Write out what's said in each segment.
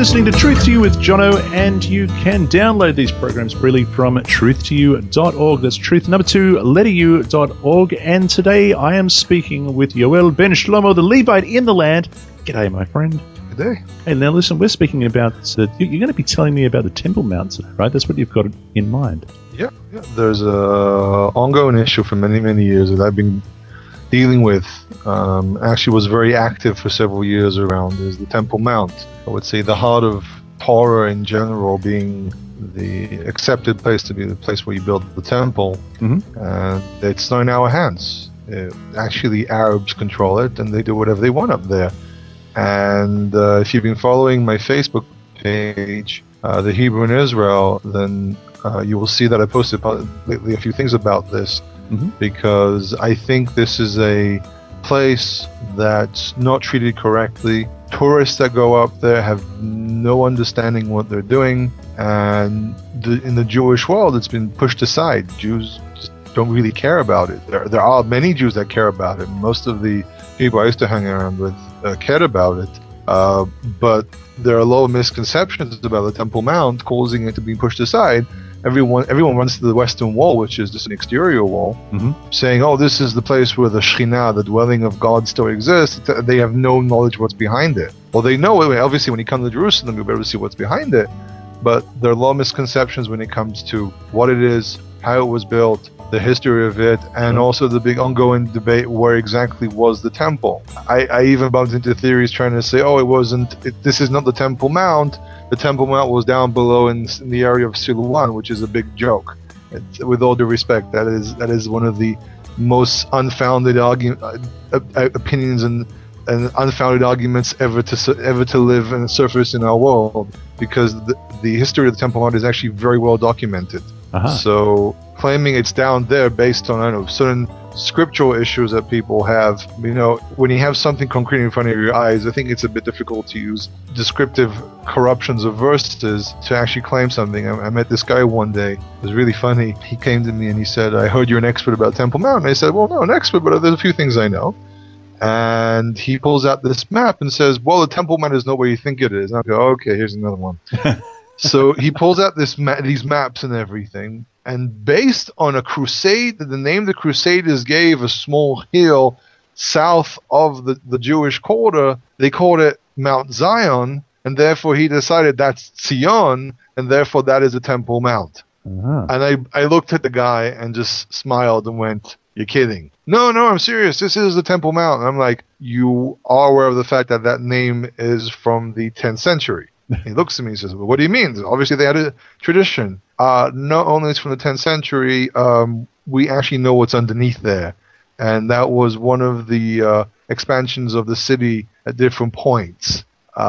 listening to Truth to You with Jono, and you can download these programs freely from truth2u.org. That's truth number 2, letter u.org. And today I am speaking with Yoel Ben Shlomo, the Levite in the land. G'day, my friend. Good day. Hey, now listen, we're speaking about, you're going to be telling me about the Temple Mount today, right? That's what you've got in mind. Yeah. There's a ongoing issue for many, many years that I've been dealing with. Actually was very active for several years around is the Temple Mount. I would say the heart of Torah in general being the accepted place to be the place where you build the temple. Mm-hmm. And it's not in our hands. Actually, Arabs control it and they do whatever they want up there. And if you've been following my Facebook page, The Hebrew in Israel, then you will see that I posted lately a few things about this. Mm-hmm. Because I think this is a place that's not treated correctly. Tourists that go up there have no understanding what they're doing, and in the Jewish world it's been pushed aside. Jews just don't really care about it. There are many Jews that care about it. Most of the people I used to hang around with cared about it, but there are a lot of misconceptions about the Temple Mount, causing it to be pushed aside. Everyone runs to the Western Wall, which is just an exterior wall, mm-hmm. saying, oh, this is the place where the Shekhinah, the dwelling of God, still exists. They have no knowledge what's behind it. Well, they know it. Obviously, when you come to Jerusalem, you'll be able to see what's behind it. But there are a lot of misconceptions when it comes to what it is, how it was built, the history of it, and also the big ongoing debate where exactly was the temple. I even bumped into theories trying to say, oh, this is not the Temple Mount. The Temple Mount was down below in the area of Siluan, which is a big joke. With all due respect, that is one of the most unfounded opinions and unfounded arguments ever to live and surface in our world, because the history of the Temple Mount is actually very well documented. Uh-huh. So claiming it's down there based on certain scriptural issues that people have, when you have something concrete in front of your eyes, I think it's a bit difficult to use descriptive corruptions of verses to actually claim something. I met this guy one day. It was really funny. He came to me and he said, I heard you're an expert about Temple Mount. And I said, well, no, an expert, but there's a few things I know. And he pulls out this map and says, well, the Temple Mount is not where you think it is. And I go, okay, here's another one. So he pulls out these maps and everything, and based on a crusade, the name the Crusaders gave a small hill south of the Jewish quarter, they called it Mount Zion, and therefore he decided that's Zion, and therefore that is a Temple Mount. Uh-huh. And I looked at the guy and just smiled and went, you're kidding. No, I'm serious. This is the Temple Mount. And I'm like, you are aware of the fact that name is from the 10th century. He looks at me and says, well, what do you mean? Obviously, they had a tradition. Not only it's from the 10th century, we actually know what's underneath there. And that was one of the expansions of the city at different points.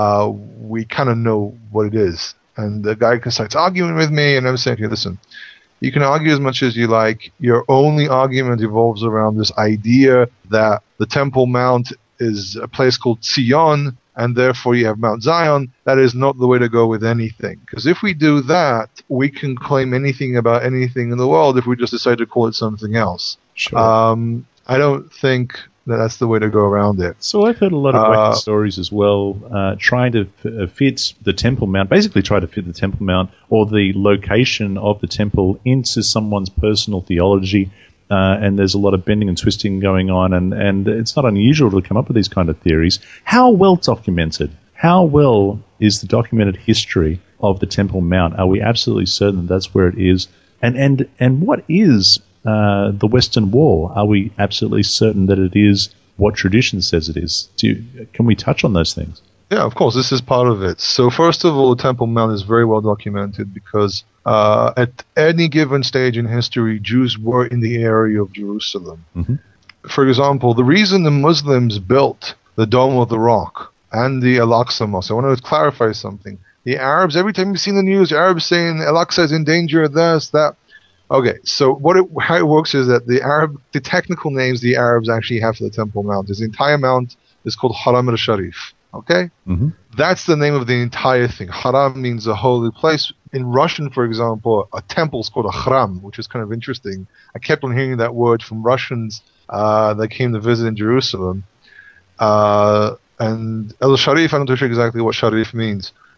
We kind of know what it is. And the guy starts arguing with me, and I'm saying, okay, listen, you can argue as much as you like. Your only argument revolves around this idea that the Temple Mount is a place called Zion, and therefore you have Mount Zion. That is not the way to go with anything. Because if we do that, we can claim anything about anything in the world if we just decide to call it something else. Sure. I don't think that's the way to go around it. So I've heard a lot of wacky stories as well, trying to fit the Temple Mount, basically try to fit the Temple Mount or the location of the temple into someone's personal theology. And there's a lot of bending and twisting going on, and it's not unusual to come up with these kind of theories. How well documented? How well is the documented history of the Temple Mount? Are we absolutely certain that's where it is? And what is the Western Wall? Are we absolutely certain that it is what tradition says it is? Can we touch on those things? Yeah, of course, this is part of it. So first of all, the Temple Mount is very well documented because at any given stage in history, Jews were in the area of Jerusalem. Mm-hmm. For example, the reason the Muslims built the Dome of the Rock and the Al-Aqsa Mosque, I want to clarify something. The Arabs, every time you see the news, Arabs saying Al-Aqsa is in danger, this, that. Okay, so how it works is that the technical names the Arabs actually have for the Temple Mount is the entire mount is called Haram al-Sharif. Okay? Mm-hmm. That's the name of the entire thing. Haram means a holy place. In Russian, for example, a temple is called a khram, which is kind of interesting. I kept on hearing that word from Russians that came to visit in Jerusalem. And El Sharif, I'm not too sure exactly what Sharif means.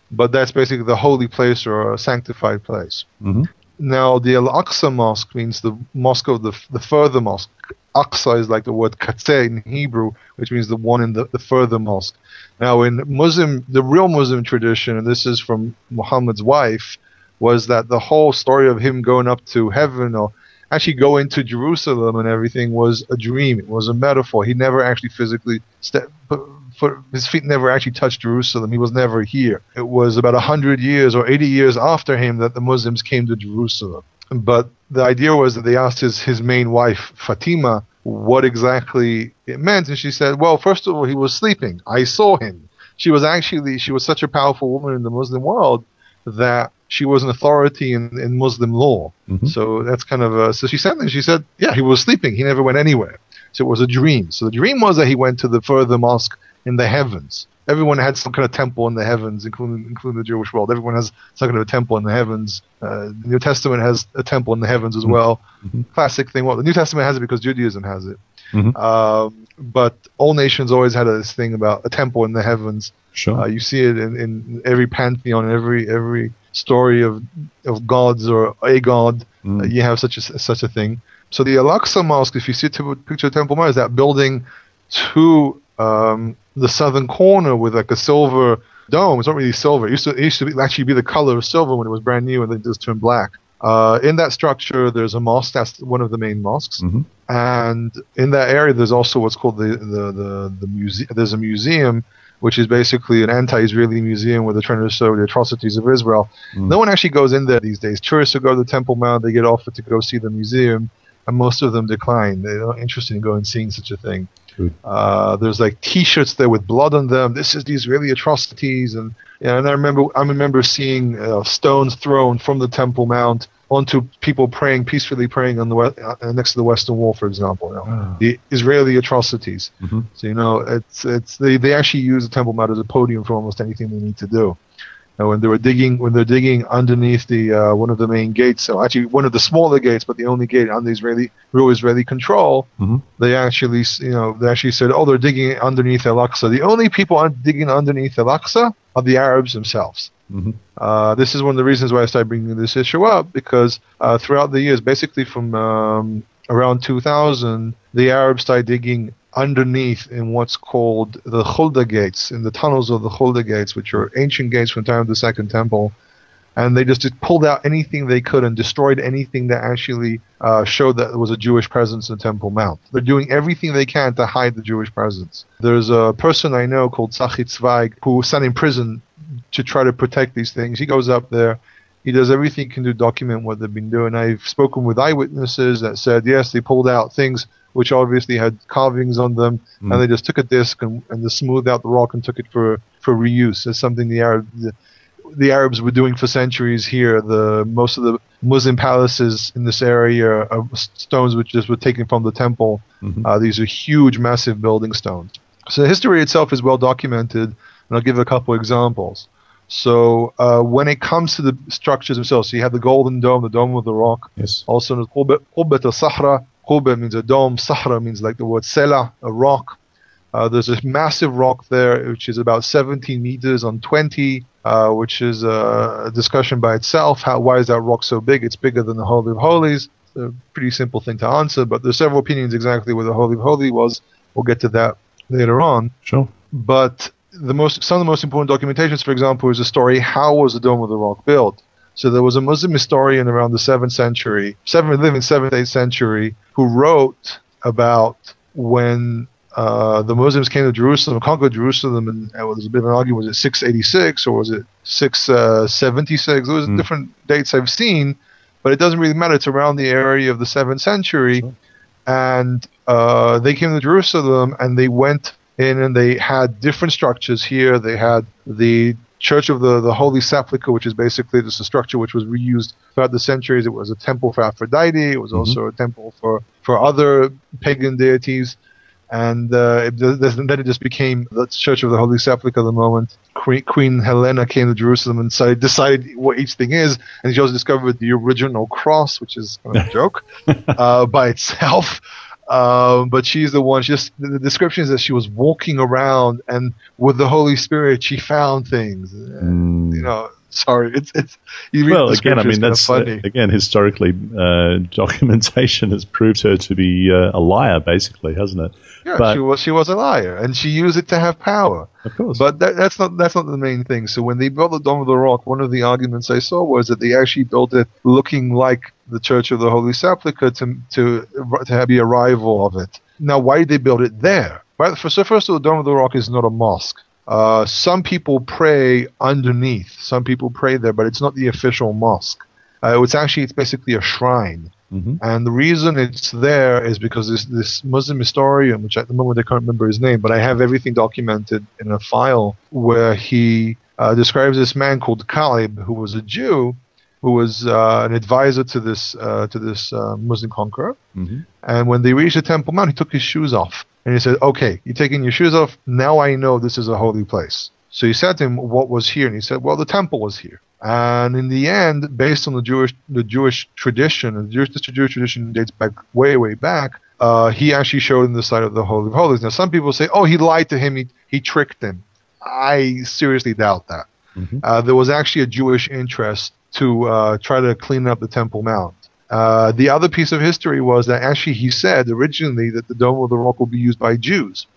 but that's basically the holy place or a sanctified place. Mm-hmm. Now, the Al-Aqsa Mosque means the mosque of the further mosque. Aqsa is like the word Qatseh in Hebrew, which means the one in the further mosque. Now, in the real Muslim tradition, and this is from Muhammad's wife, was that the whole story of him going up to heaven or actually going to Jerusalem and everything was a dream. It was a metaphor. He never actually physically his feet never actually touched Jerusalem. He was never here. It was about 100 years or 80 years after him that the Muslims came to Jerusalem. But the idea was that they asked his main wife, Fatima, what exactly it meant. And she said, well, first of all, he was sleeping. I saw him. She was such a powerful woman in the Muslim world that she was an authority in Muslim law. Mm-hmm. So that's kind of so she said, yeah, he was sleeping. He never went anywhere. So it was a dream. So the dream was that he went to the further mosque in the heavens. Everyone had some kind of temple in the heavens, including the Jewish world. Everyone has some kind of a temple in the heavens. The New Testament has a temple in the heavens as well. Mm-hmm. Classic thing. Well, the New Testament has it because Judaism has it. Mm-hmm. But all nations always had this thing about a temple in the heavens. Sure. You see it in every pantheon, every story of gods or a god. You have such a thing. So the Al-Aqsa Mosque, if you see a picture of Temple Mount, is that building to the southern corner with like a silver dome. It's not really silver. It used to actually be the color of silver when it was brand new, and then it just turned black. In that structure, there's a mosque. That's one of the main mosques. Mm-hmm. And in that area, there's also what's called the museum. There's a museum, which is basically an anti-Israeli museum where they're trying to show the atrocities of Israel. No one actually goes in there these days. Tourists who go to the Temple Mount, they get offered to go see the museum, and most of them decline. They're not interested in going and seeing such a thing. There's like T-shirts there with blood on them. This is the Israeli atrocities, and I remember seeing stones thrown from the Temple Mount onto people peacefully praying on the next to the Western Wall, for example. The Israeli atrocities. Mm-hmm. So it's they actually use the Temple Mount as a podium for almost anything they need to do. And when they're digging underneath the one of the main gates, so actually one of the smaller gates, but the only gate under real Israeli control, mm-hmm. they actually said, they're digging underneath Al-Aqsa. The only people digging underneath Al-Aqsa are the Arabs themselves. Mm-hmm. This is one of the reasons why I started bringing this issue up, because throughout the years, basically from around 2000, the Arabs started digging underneath in what's called the Khulda gates, in the tunnels of the Khulda gates, which are ancient gates from the time of the Second Temple. And they just pulled out anything they could and destroyed anything that actually showed that there was a Jewish presence in Temple Mount. They're doing everything they can to hide the Jewish presence. There's a person I know called Tzachit Zweig who was sent in prison to try to protect these things. He goes up there. He does everything he can to document what they've been doing. I've spoken with eyewitnesses that said, yes, they pulled out things which obviously had carvings on them, and they just took a disc and just smoothed out the rock and took it for reuse. It's something the Arabs were doing for centuries here. Most of the Muslim palaces in this area are stones which just were taken from the temple. Mm-hmm. These are huge, massive building stones. So the history itself is well documented, and I'll give a couple examples. So when it comes to the structures themselves, so you have the Golden Dome, the Dome of the Rock, yes. Also Qubbat al-Sahra. Qubba means a dome, Sahra means like the word Sela, a rock. There's a massive rock there, which is about 17 meters on 20, which is a discussion by itself. Why is that rock so big? It's bigger than the Holy of Holies. It's a pretty simple thing to answer, but there's several opinions exactly where the Holy of Holies was. We'll get to that later on. Sure. But some of the most important documentations, for example, is the story, how was the Dome of the Rock built? So there was a Muslim historian around the 7th century, 8th century, who wrote about when the Muslims came to Jerusalem, conquered Jerusalem, and there's a bit of an argument, was it 686 or was it 676? Those are different dates I've seen, but it doesn't really matter. It's around the area of the 7th century. Sure. And they came to Jerusalem, and they went in and they had different structures here. They had the Church of the Holy Sepulchre, which is basically just a structure which was reused throughout the centuries. It was a temple for Aphrodite. It was also a temple for other pagan deities. And then it just became the Church of the Holy Sepulchre the moment Queen Helena came to Jerusalem and decided what each thing is. And she also discovered the original cross, which is kind of a joke by itself. But she's the one. The description is that she was walking around, and with the Holy Spirit, she found things. Sorry, it's. You read Well, the again, I mean, that's funny. Again, historically, documentation has proved her to be a liar, basically, hasn't it? Yeah, But she was a liar, and she used it to have power. of course. But that's not the main thing. So when they built the Dome of the Rock, one of the arguments I saw was that they actually built it looking like the Church of the Holy Sepulchre to be a rival of it. Now, why did they build it there? Right. So first of all, the Dome of the Rock is not a mosque. Some people pray underneath. Some people pray there, but it's not the official mosque. It's basically a shrine. Mm-hmm. And the reason it's there is because this Muslim historian, which at the moment I can't remember his name, but I have everything documented in a file where he describes this man called Caleb, who was a Jew, who was an advisor to this Muslim conqueror. Mm-hmm. And when they reached the Temple Mount, he took his shoes off. And he said, "Okay, you're taking your shoes off. Now I know this is a holy place." So he said to him, "What was here?" And he said, "Well, the temple was here." And in the end, based on the Jewish tradition, and the Jewish tradition dates back way back, he actually showed him the site of the Holy of Holies. Now, some people say, "Oh, he lied to him. He tricked him." I seriously doubt that. Mm-hmm. There was actually a Jewish interest to try to clean up the Temple Mount. The other piece of history was that actually he said originally that the Dome of the Rock will be used by Jews.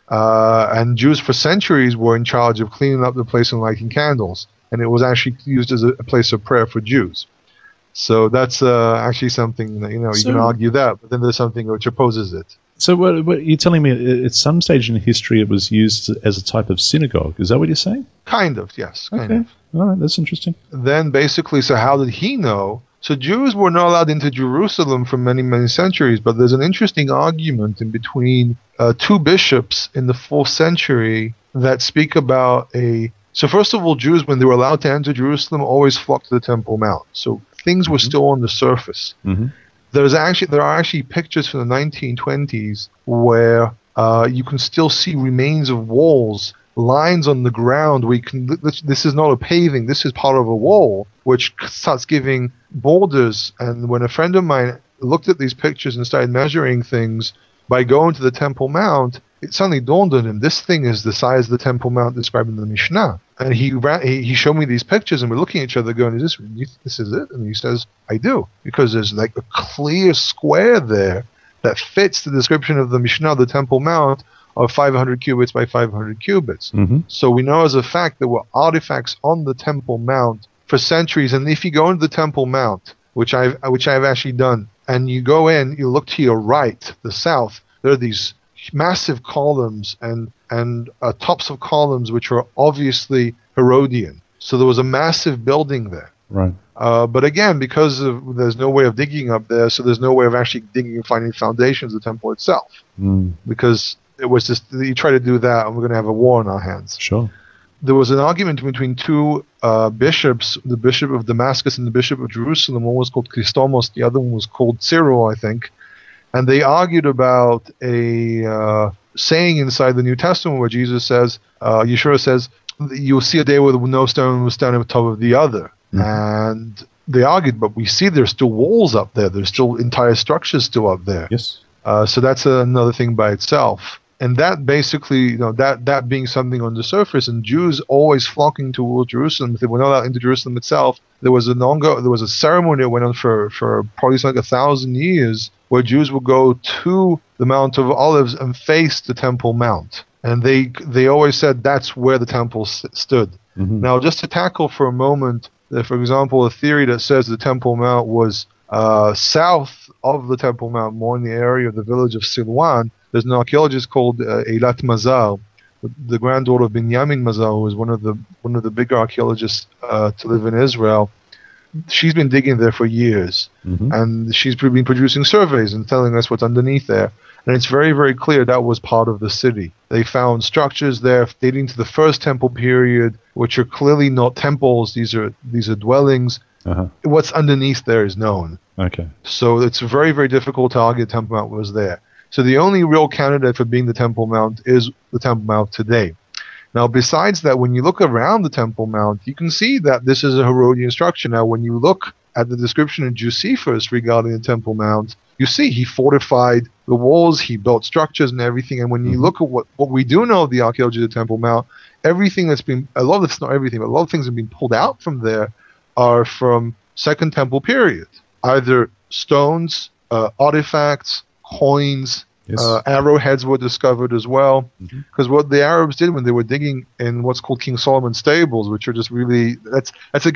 And Jews for centuries were in charge of cleaning up the place and lighting candles. And it was actually used as a place of prayer for Jews. So that's actually something that, you can argue that, but then there's something which opposes it. So what you're telling me, at some stage in history it was used as a type of synagogue. Is that what you're saying? Kind of, yes. Kind of. All right, that's interesting. Then basically, so how did he know? So Jews were not allowed into Jerusalem for many, many centuries, but there's an interesting argument in between two bishops in the 4th century that speak about So first of all, Jews, when they were allowed to enter Jerusalem, always flocked to the Temple Mount. So things were still on the surface. Mm-hmm. There are actually pictures from the 1920s where you can still see remains of walls, lines on the ground where this is not a paving, this is part of a wall, which starts giving borders. And when a friend of mine looked at these pictures and started measuring things by going to the Temple Mount, it suddenly dawned on him, this thing is the size of the Temple Mount described in the Mishnah. And he showed me these pictures, and we're looking at each other going, this is it? And he says, I do. Because there's like a clear square there that fits the description of the Mishnah, the Temple Mount, of 500 cubits by 500 cubits. Mm-hmm. So we know as a fact there were artifacts on the Temple Mount for centuries. And if you go into the Temple Mount, which I've actually done, and you go in, you look to your right, the south, there are these massive columns and tops of columns which are obviously Herodian. So there was a massive building there. Right. But again, because there's no way of digging up there, so there's no way of actually digging and finding foundations of the temple itself. Because it was just, you try to do that and we're going to have a war on our hands. Sure. There was an argument between two bishops, the Bishop of Damascus and the Bishop of Jerusalem. One was called Christomos, the other one was called Cyril, I think. And they argued about a saying inside the New Testament where Jesus says, Yeshua says, you'll see a day with no stone will stand on top of the other. Mm-hmm. And they argued, but we see there's still walls up there. There's still entire structures still up there. Yes. So that's another thing by itself. And that basically, that being something on the surface, and Jews always flocking towards Jerusalem. If they were not allowed into Jerusalem itself, there was a ceremony that went on for probably like 1,000 years, where Jews would go to the Mount of Olives and face the Temple Mount. And they always said that's where the temple stood. Mm-hmm. Now, just to tackle for a moment, for example, a theory that says the Temple Mount was south of the Temple Mount, more in the area of the village of Silwan. There's an archaeologist called Eilat Mazal, the granddaughter of Binyamin Mazal, who is one of the bigger archaeologists to live in Israel. She's been digging there for years, mm-hmm. and she's been producing surveys and telling us what's underneath there. And it's very, very clear that was part of the city. They found structures there dating to the first temple period, which are clearly not temples. These are dwellings. Uh-huh. What's underneath there is known. Okay. So it's very, very difficult to argue the Temple Mount was there. So the only real candidate for being the Temple Mount is the Temple Mount today. Now, besides that, when you look around the Temple Mount, you can see that this is a Herodian structure. Now, when you look at the description of Josephus regarding the Temple Mount, you see he fortified the walls. He built structures and everything. And when you look at what we do know of the archaeology of the Temple Mount, everything that's been, a lot of it's not everything, but a lot of things that have been pulled out from there are from Second Temple period. Either stones, artifacts, coins, arrowheads were discovered as well. Because what the Arabs did when they were digging in what's called King Solomon's stables, which are just really, that's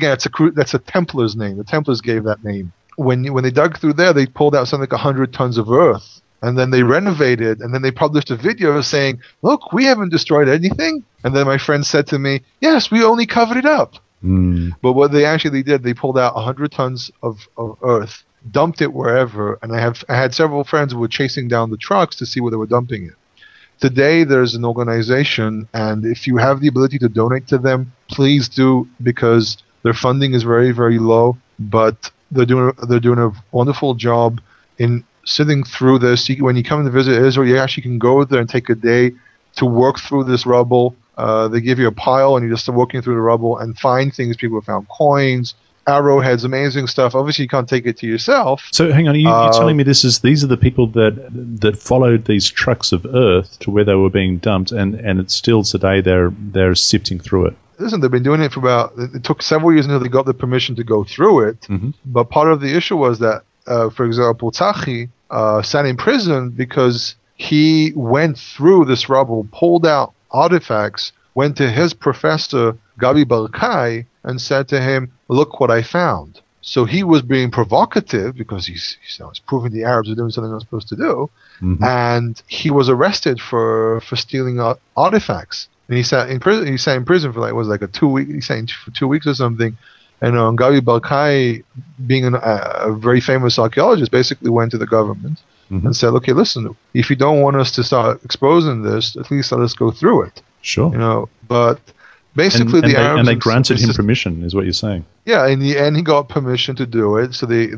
a Templar's name. The Templars gave that name. When they dug through there, they pulled out something like 100 tons of earth. And then they renovated, and then they published a video saying, look, we haven't destroyed anything. And then my friend said to me, yes, we only covered it up. But what they actually did, they pulled out 100 tons of earth, dumped it wherever, and I had several friends who were chasing down the trucks to see where they were dumping it. Today, there's an organization, and if you have the ability to donate to them, please do, because their funding is very, very low, but they're doing a wonderful job in sitting through this. When you come to visit Israel, you actually can go there and take a day to work through this rubble. They give you a pile, and you just start working through the rubble and find things. People have found coins, arrowheads, amazing stuff. Obviously, you can't take it to yourself. So, hang on, you're telling me these are the people that followed these trucks of earth to where they were being dumped, and it's still today they're sifting through it. Listen, they've been doing it for it took several years until they got the permission to go through it. But part of the issue was that, for example, Tzachi sat in prison because he went through this rubble, pulled out artifacts, went to his professor, Gabi Barkai, and said to him, look what I found. So he was being provocative because he's proving the Arabs are doing something they're not supposed to do. And he was arrested for stealing artifacts. And he sat in prison. He sat in prison for like a 2 week. He sat in for 2 weeks or something. And Gabi Barkai, being a very famous archaeologist, basically went to the government and said, okay, listen, if you don't want us to start exposing this, at least let us go through it. Sure. But basically the Arabs... And they granted him permission, is what you're saying. Yeah, in the end he got permission to do it. So they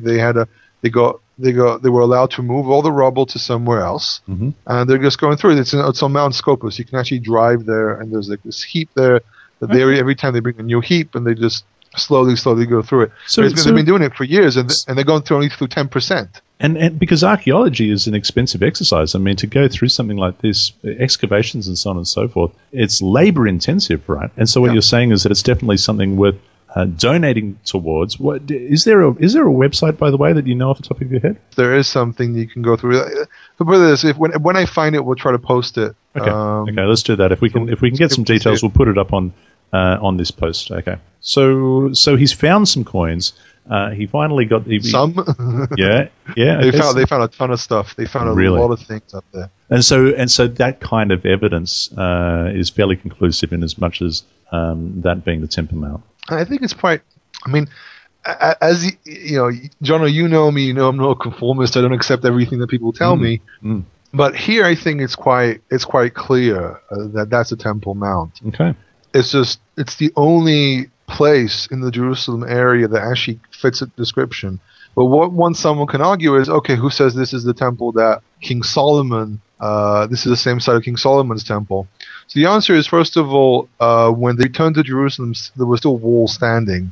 were allowed to move all the rubble to somewhere else. And they're just going through it. It's on Mount Scopus. You can actually drive there, and there's like this heap there. Every time they bring a new heap, and they just slowly go through it. So they've been doing it for years, and they're going through only through 10%. And because archaeology is an expensive exercise, I mean, to go through something like this, excavations and so on and so forth, it's labor intensive, right? And so what you're saying is that it's definitely something worth donating towards. What is there a website, by the way, that you know off the top of your head? There is something you can go through. When I find it, we'll try to post it. Okay, let's do that. If we can get some details, we'll put it up on this post. Okay. So he's found some coins. He finally got some. Yeah. They found a ton of stuff. They found a lot of things up there. And so that kind of evidence is fairly conclusive, in as much as that being the Temple Mount. I think it's quite. I mean, as you know, John, you know me. You know I'm not a conformist. I don't accept everything that people tell me. But here, I think it's quite clear that that's a Temple Mount. Okay. It's the only place in the Jerusalem area that actually fits a description. But what someone can argue is, okay, who says this is the temple that King Solomon, this is the same site of King Solomon's temple? So the answer is, first of all, when they returned to Jerusalem, there were still walls standing.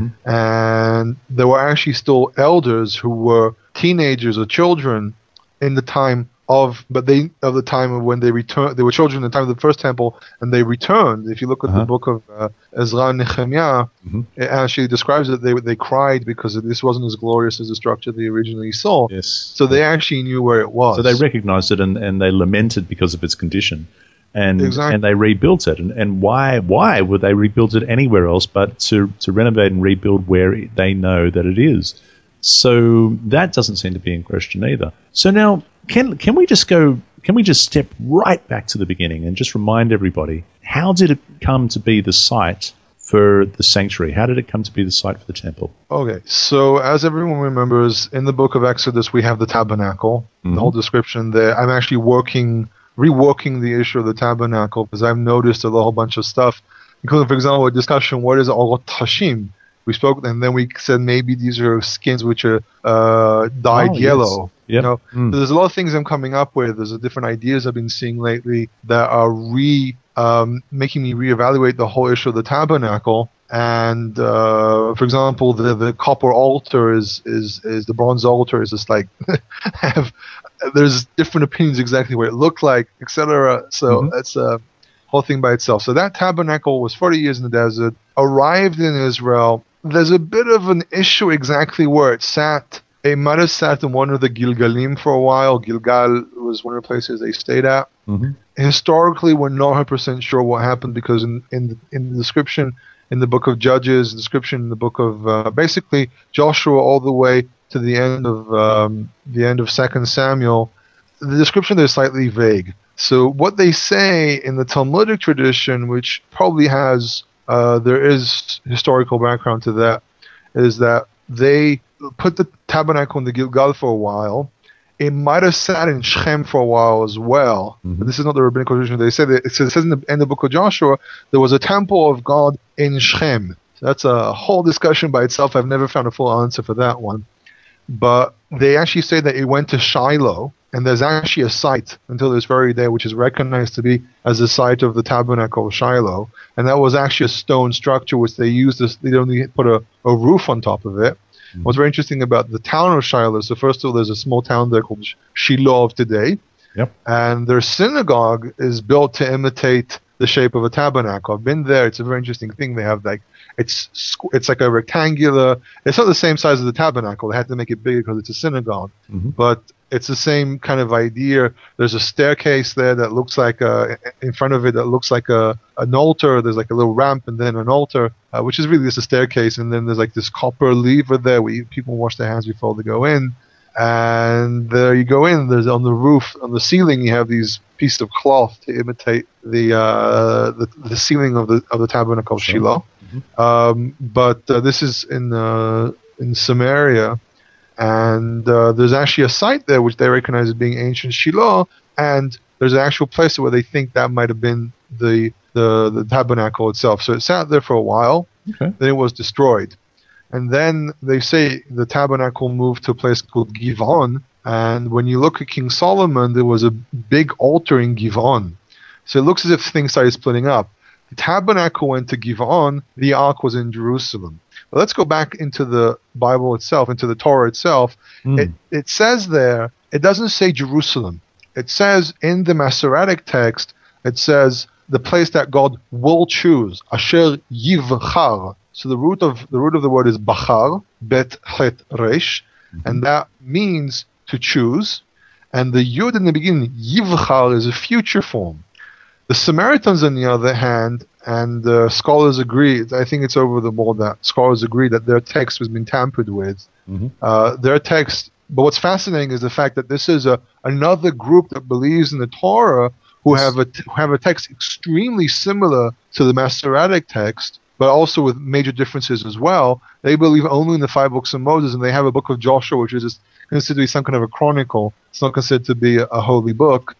And there were actually still elders who were teenagers or children in the time the time of when they returned. They were children in the time of the first temple, and they returned. If you look at the book of Ezra and Nehemiah, it actually describes that they cried because this wasn't as glorious as the structure they originally saw. Yes. So they actually knew where it was. So they recognized it, and they lamented because of its condition. And they rebuilt it. And why would they rebuild it anywhere else but to renovate and rebuild where they know that it is? So that doesn't seem to be in question either. So now, can we just step right back to the beginning and just remind everybody, how did it come to be the site for the sanctuary? How did it come to be the site for the temple? Okay, so as everyone remembers, in the book of Exodus we have the tabernacle, the whole description there. I'm actually reworking the issue of the tabernacle because I've noticed a whole bunch of stuff, including, for example, a discussion, what is Orot Hashim? We spoke, and then we said maybe these are skins which are dyed yellow. Yes. Yep. You know, there's a lot of things I'm coming up with. There's different ideas I've been seeing lately that are making me reevaluate the whole issue of the tabernacle. And for example, the copper altar is the bronze altar is just like have there's different opinions exactly what it looked like, etc. So that's a whole thing by itself. So that tabernacle was 40 years in the desert, arrived in Israel. There's a bit of an issue exactly where it sat. It might have sat in one of the Gilgalim for a while. Gilgal was one of the places they stayed at. Historically, we're not 100% sure what happened because in the description in the book of Judges, description in the book of basically Joshua all the way to the end of 2 Samuel, the description there is slightly vague. So what they say in the Talmudic tradition, which probably has there is historical background to that, is that they put the tabernacle in the Gilgal for a while. It might have sat in Shechem for a while as well. But this is not the rabbinical tradition. They say that it says in the book of Joshua there was a temple of God in Shechem. So that's a whole discussion by itself. I've never found a full answer for that one. But they actually say that it went to Shiloh, and there's actually a site until this very day which is recognized to be as the site of the tabernacle of Shiloh, and that was actually a stone structure which they used. They only put a roof on top of it. What's very interesting about the town of Shiloh, so first of all, there's a small town there called Shiloh of today, and their synagogue is built to imitate the shape of a tabernacle. I've been there. It's a very interesting thing. They have it's like a rectangular. It's not the same size as the tabernacle. They had to make it bigger because it's a synagogue, but it's the same kind of idea. There's a staircase there that looks like in front of it that looks like an altar. There's like a little ramp and then an altar, which is really just a staircase. And then there's like this copper lever there where people wash their hands before they go in. And there you go in. There's on the roof, on the ceiling, you have these pieces of cloth to imitate the ceiling of the tabernacle of Shiloh. But this is in Samaria. And there's actually a site there which they recognize as being ancient Shiloh, and there's an actual place where they think that might have been the tabernacle itself. So it sat there for a while, then it was destroyed. And then they say the tabernacle moved to a place called Givon, and when you look at King Solomon, there was a big altar in Givon. So it looks as if things started splitting up. The tabernacle went to Givon, the ark was in Jerusalem. But let's go back into the Bible itself, into the Torah itself. It says there, it doesn't say Jerusalem. It says in the Masoretic text, it says the place that God will choose, Asher Yivchar. So the root of the word is Bachar, Bet Het Resh, and that means to choose. And the Yud in the beginning, Yivchar, is a future form. The Samaritans, on the other hand, and scholars agree, I think it's over the board that scholars agree that their text has been tampered with. Their text, but what's fascinating is the fact that this is another group that believes in the Torah who have a text extremely similar to the Masoretic text, but also with major differences as well. They believe only in the 5 books of Moses, and they have a book of Joshua, which is considered to be some kind of a chronicle. It's not considered to be a holy book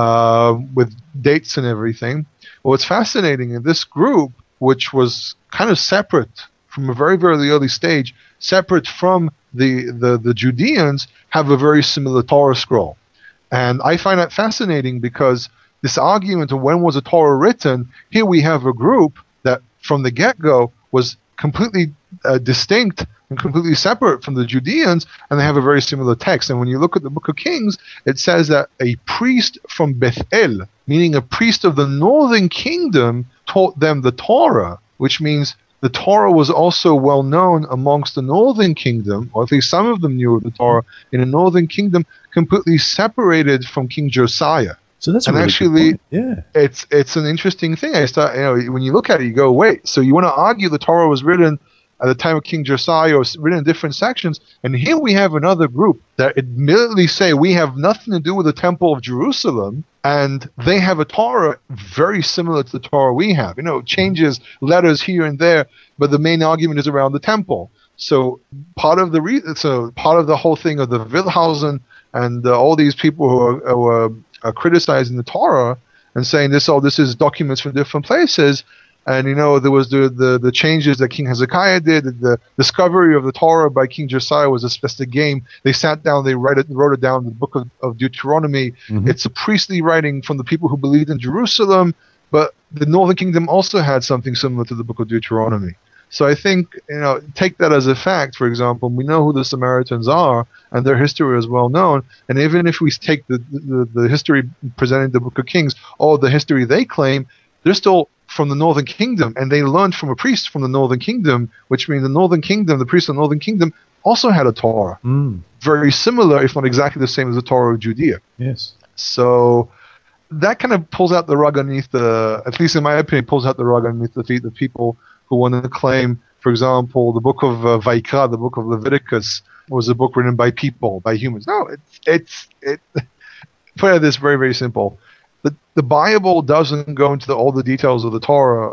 with dates and everything. But what's fascinating in this group, which was kind of separate from a very, very early stage, separate from the Judeans, have a very similar Torah scroll. And I find that fascinating because this argument of when was the Torah written, here we have a group that from the get-go was completely distinct and completely separate from the Judeans, and they have a very similar text. And when you look at the Book of Kings, it says that a priest from Bethel, meaning a priest of the northern kingdom, taught them the Torah, which means the Torah was also well known amongst the northern kingdom, or at least some of them knew the Torah in the northern kingdom, completely separated from King Josiah. So that's a really good point. It's an interesting thing. When you look at it, you go, wait. So you want to argue the Torah was written at the time of King Josiah, or written in different sections, and here we have another group that admittedly say we have nothing to do with the Temple of Jerusalem, and they have a Torah very similar to the Torah we have. Changes letters here and there, but the main argument is around the temple. So part of the whole thing of the Wildhausen and all these people who are criticizing the Torah and saying this is documents from different places. And there was the changes that King Hezekiah did. The discovery of the Torah by King Josiah was just a game. They sat down, they wrote it down in the book of Deuteronomy. It's a priestly writing from the people who believed in Jerusalem, but the northern kingdom also had something similar to the book of Deuteronomy. So I think, take that as a fact, for example. We know who the Samaritans are, and their history is well known. And even if we take the history presented in the Book of Kings, or the history they claim, they're still from the Northern Kingdom, and they learned from a priest from the Northern Kingdom, which means the Northern Kingdom, the priests of the Northern Kingdom, also had a Torah. Very similar, if not exactly the same as the Torah of Judea. Yes. So that kind of pulls out the rug underneath at least in my opinion, pulls out the rug underneath the feet of people who want to claim, for example, the book of Vayikra, the book of Leviticus, was a book written by people, by humans. No, it's put it this very, very simple. The Bible doesn't go into all the details of the Torah,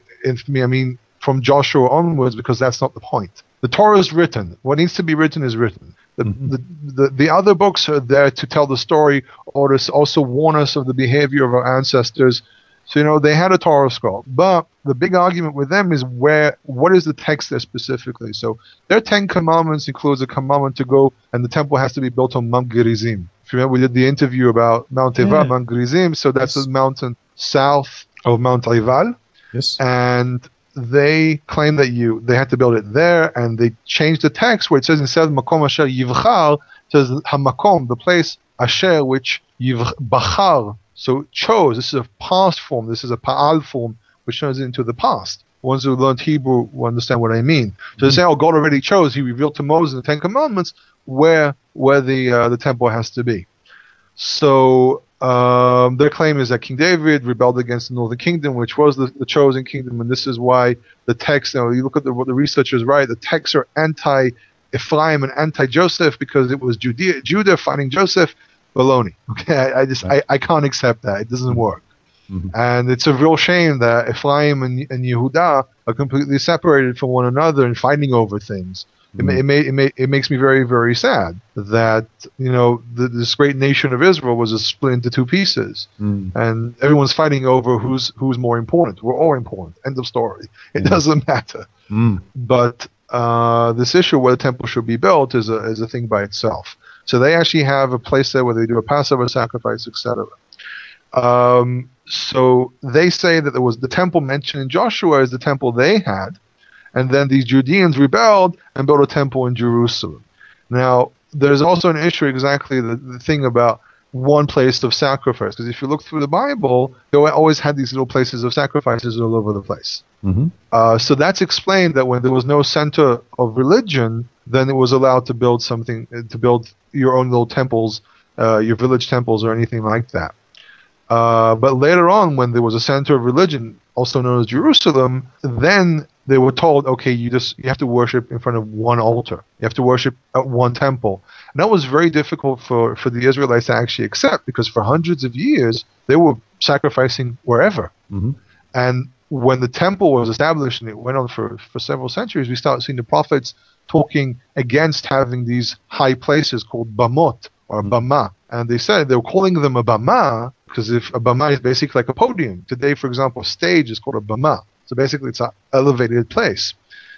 from Joshua onwards, because that's not the point. The Torah is written. What needs to be written is written. The other books are there to tell the story, or to also warn us of the behavior of our ancestors. So, they had a Torah scroll. But the big argument with them is what is the text there specifically? So their 10 commandments includes a commandment to go, and the temple has to be built on Mount Gerizim. If you remember, we did the interview about Mount Eval, Mount Gerizim. So that's the mountain south of Mount Eval. Yes. And they claim that they had to build it there, and they changed the text where it says, instead of Makom Asher Yivchar, it says Hamakom, the place Asher which Bachar. So chose. This is a past form. This is a Pa'al form, which turns into the past. Ones who learned Hebrew will understand what I mean. So they say, God already chose. He revealed to Moses in the 10 Commandments where the temple has to be. So their claim is that King David rebelled against the Northern Kingdom, which was the chosen kingdom, and this is why the text, you look at what the researchers write, the texts are anti-Ephraim and anti-Joseph because it was Judah fighting Joseph. Baloney. Okay, I can't accept that. It doesn't work. And it's a real shame that Ephraim and Yehudah are completely separated from one another and fighting over things. It makes me very, very sad that this great nation of Israel was split into two pieces, and everyone's fighting over who's more important. We're all important. End of story. It doesn't matter. But this issue where the temple should be built is a thing by itself. So they actually have a place there where they do a Passover sacrifice, etc. So they say that there was the temple mentioned in Joshua is the temple they had, and then these Judeans rebelled and built a temple in Jerusalem. Now, there's also an issue exactly the thing about one place of sacrifice, because if you look through the Bible, they always had these little places of sacrifices all over the place. So that's explained that when there was no center of religion, then it was allowed to build your own little temples, your village temples or anything like that. But later on, when there was a center of religion, also known as Jerusalem, then they were told, okay, you have to worship in front of one altar. You have to worship at one temple. And that was very difficult for the Israelites to actually accept, because for hundreds of years, they were sacrificing wherever. And when the temple was established, and it went on for several centuries, we started seeing the prophets talking against having these high places called bamot, or bama. And they were calling them a bama, because if a bama is basically like a podium. Today, for example, a stage is called a bama. So basically, it's an elevated place.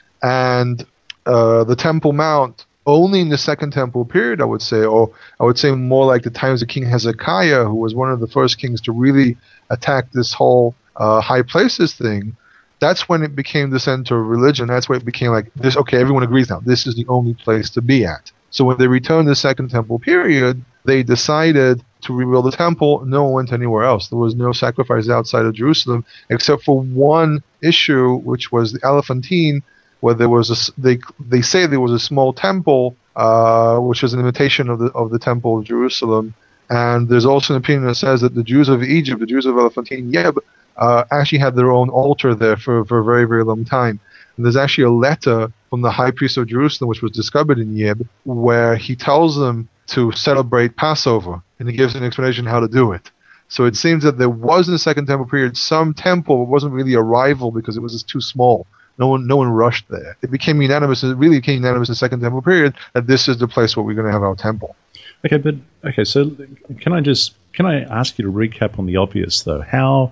And the Temple Mount, only in the Second Temple period, I would say, or I would say more like the times of King Hezekiah, who was one of the first kings to really attack this whole high places thing, that's when it became the center of religion. That's when it became like this, okay, everyone agrees now, this is the only place to be at. So when they returned the Second Temple period, they decided to rebuild the temple. No one went anywhere else. There was no sacrifice outside of Jerusalem, except for one issue, which was the Elephantine, where there was they say there was a small temple, which was an imitation of the temple of Jerusalem. And there's also an opinion that says that the Jews of Egypt, the Jews of Elephantine, Yeb, actually had their own altar there for a very, very long time. And there's actually a letter from the high priest of Jerusalem, which was discovered in Yeb, where he tells them to celebrate Passover, and he gives an explanation how to do it. So it seems that there was in the Second Temple period some temple, it wasn't really a rival because it was just too small. No one rushed there. It became unanimous. It really became unanimous in the Second Temple period that this is the place where we're going to have our temple. So can I ask you to recap on the obvious though? How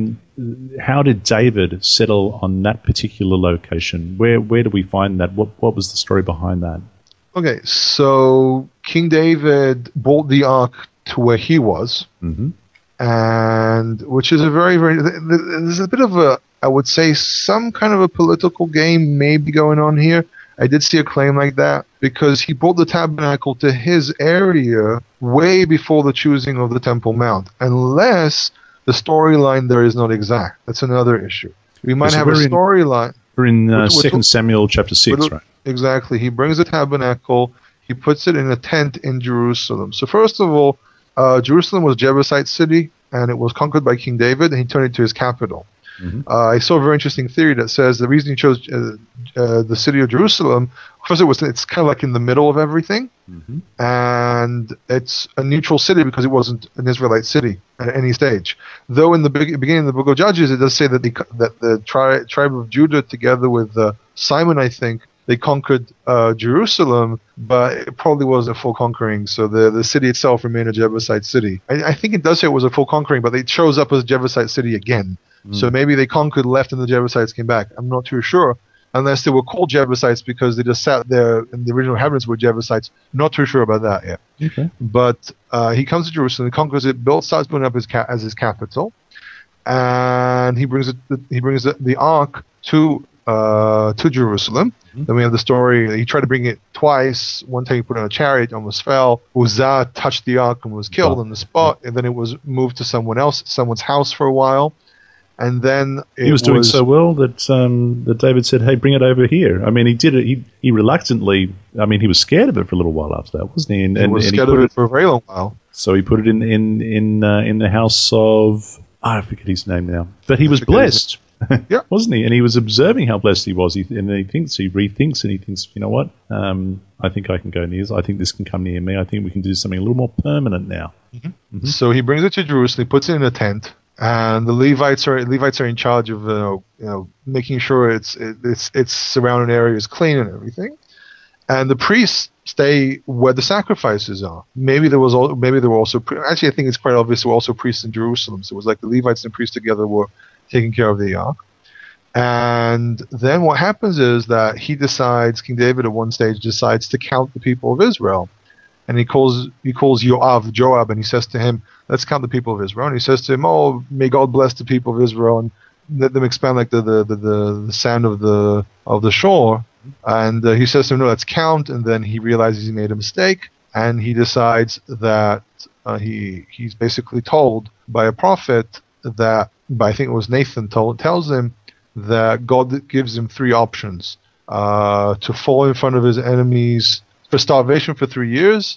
did David settle on that particular location? Where do we find that? What was the story behind that? Okay, so King David brought the ark to where he was, and which is a very, very, there's a bit of I would say some kind of a political game may be going on here. I did see a claim like that because he brought the tabernacle to his area way before the choosing of the Temple Mount, unless the storyline there is not exact. That's another issue. We might have a storyline. We're in 2 Samuel chapter 6, right? Exactly. He brings the tabernacle. He puts it in a tent in Jerusalem. So first of all, Jerusalem was a Jebusite city, and it was conquered by King David, and he turned it to his capital. Mm-hmm. I saw a very interesting theory that says the reason he chose the city of Jerusalem, first it's kind of like in the middle of everything, mm-hmm. and it's a neutral city because it wasn't an Israelite city at any stage. Though in the beginning of the book of Judges, it does say that the tribe of Judah, together with Simon, I think, they conquered Jerusalem, but it probably wasn't a full conquering. So the city itself remained a Jebusite city. I think it does say it was a full conquering, but it shows up as a Jebusite city again. Mm. So maybe they conquered, left, and the Jebusites came back. I'm not too sure, unless they were called Jebusites because they just sat there and the original inhabitants were Jebusites. Not too sure about that yet. Okay. But he comes to Jerusalem, he conquers it, starts building up as his capital, and he brings the ark to Jerusalem. Mm-hmm. Then we have the story. He tried to bring it twice. One time he put it on a chariot, almost fell. Uzzah touched the ark and was killed on the spot. And then it was moved to someone's house for a while. And then he was doing so well that David said, "Hey, bring it over here." I mean, he did it. He reluctantly. I mean, he was scared of it for a little while after that, wasn't he? He was scared of it for a very long while. So he put it in the house of I forget his name now, but he was blessed. Yeah, wasn't he? And he was observing how blessed he was. He rethinks, and he thinks, you know what? I think I can go near this. I think this can come near me. I think we can do something a little more permanent now. Mm-hmm. Mm-hmm. So he brings it to Jerusalem. He puts it in a tent, and the Levites are in charge of making sure its surrounding area is clean and everything. And the priests stay where the sacrifices are. Maybe there were also actually I think it's quite obvious there were also priests in Jerusalem. So it was like the Levites and priests together were taking care of the ark. And then what happens is that King David at one stage decides to count the people of Israel. And he calls Joab, and he says to him, let's count the people of Israel. And he says to him, oh, may God bless the people of Israel and let them expand like the sand of the shore. And he says to him, no, let's count. And then he realizes he made a mistake, and he decides that he's basically told by a prophet that, I think it was Nathan tells him that God gives him three options: to fall in front of his enemies for starvation for 3 years,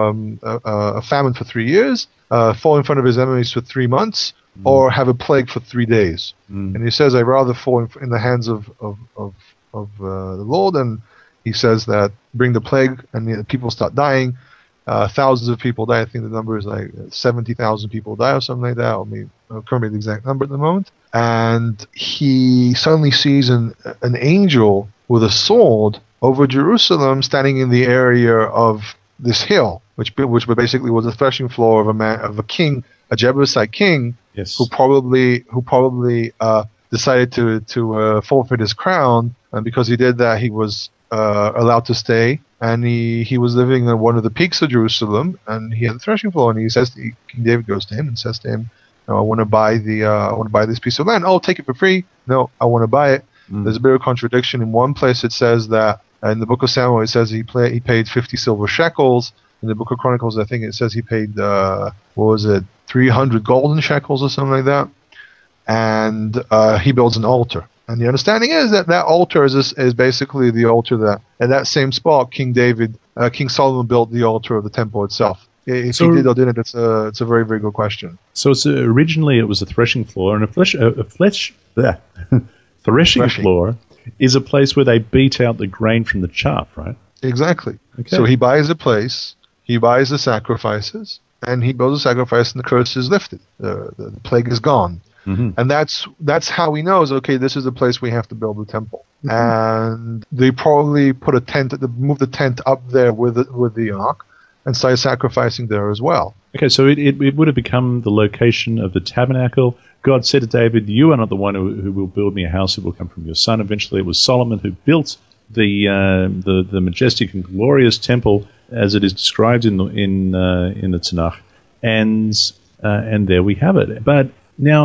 a famine for 3 years, fall in front of his enemies for 3 months, or have a plague for 3 days. And he says, I'd rather fall in the hands of the Lord. And he says that bring the plague, and the people start dying. Thousands of people die. I think the number is like 70,000 people die or something like that. I can't remember the exact number at the moment. And he suddenly sees an angel with a sword over Jerusalem, standing in the area of this hill, which basically was the threshing floor of a king, a Jebusite king, yes, who probably decided to forfeit his crown, and because he did that, he was allowed to stay. And he was living on one of the peaks of Jerusalem, and he had the threshing floor. And King David goes to him and says to him, "No, I want to buy this piece of land. Oh, take it for free. No, I want to buy it." There's a bit of contradiction. In one place, it says that in the book of Samuel, it says he paid 50 silver shekels. In the book of Chronicles, I think it says he paid 300 golden shekels or something like that. And he builds an altar. And the understanding is that altar is basically the altar that, at that same spot, King Solomon built the altar of the temple itself. If he did or didn't, it's a very, very good question. So originally it was a threshing floor, and threshing floor is a place where they beat out the grain from the chaff, right? Exactly. Okay. So he buys a place, he buys the sacrifices, and he builds a sacrifice, and the curse is lifted. The plague is gone. Mm-hmm. And that's how he knows, okay, this is the place we have to build the temple. Mm-hmm. And they probably moved the tent up there with the ark and started sacrificing there as well. Okay, so it would have become the location of the tabernacle. God said to David, you are not the one who will build me a house, it will come from your son. Eventually it was Solomon who built the majestic and glorious temple as it is described in the Tanakh. And there we have it. But now,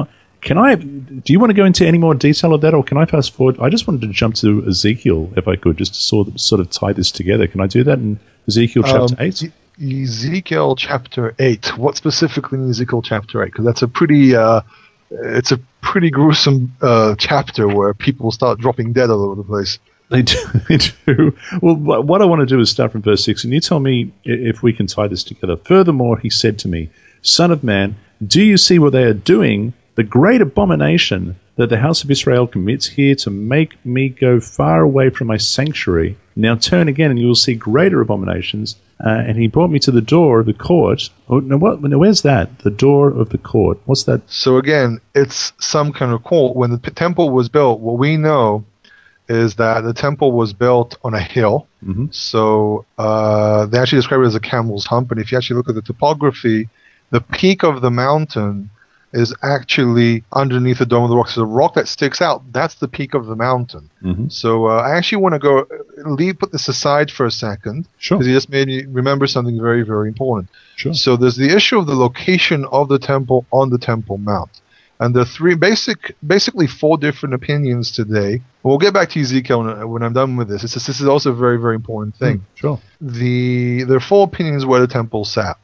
Do you want to go into any more detail of that, or can I fast forward? I just wanted to jump to Ezekiel, if I could, just to sort of tie this together. Can I do that in Ezekiel chapter 8? Ezekiel chapter 8. What specifically in Ezekiel chapter 8? Because that's a pretty, it's a pretty gruesome chapter where people start dropping dead all over the place. They do. Well, what I want to do is start from verse 6, and you tell me if we can tie this together. Furthermore, he said to me, Son of man, do you see what they are doing? The great abomination that the house of Israel commits here to make me go far away from my sanctuary. Now turn again, and you will see greater abominations. And he brought me to the door of the court. Oh, now where's that? The door of the court. What's that? So again, it's some kind of court. When the temple was built, what we know is that the temple was built on a hill. Mm-hmm. So they actually describe it as a camel's hump. And if you actually look at the topography, the peak of the mountain is actually underneath the dome of the rock. So the rock that sticks out, that's the peak of the mountain. Mm-hmm. So I actually want to put this aside for a second. Sure. Because he just made me remember something very, very important. Sure. So there's the issue of the location of the temple on the Temple Mount. And there are basically four different opinions today. We'll get back to Ezekiel when I'm done with this. This is also a very, very important thing. Sure. There are four opinions where the temple sat.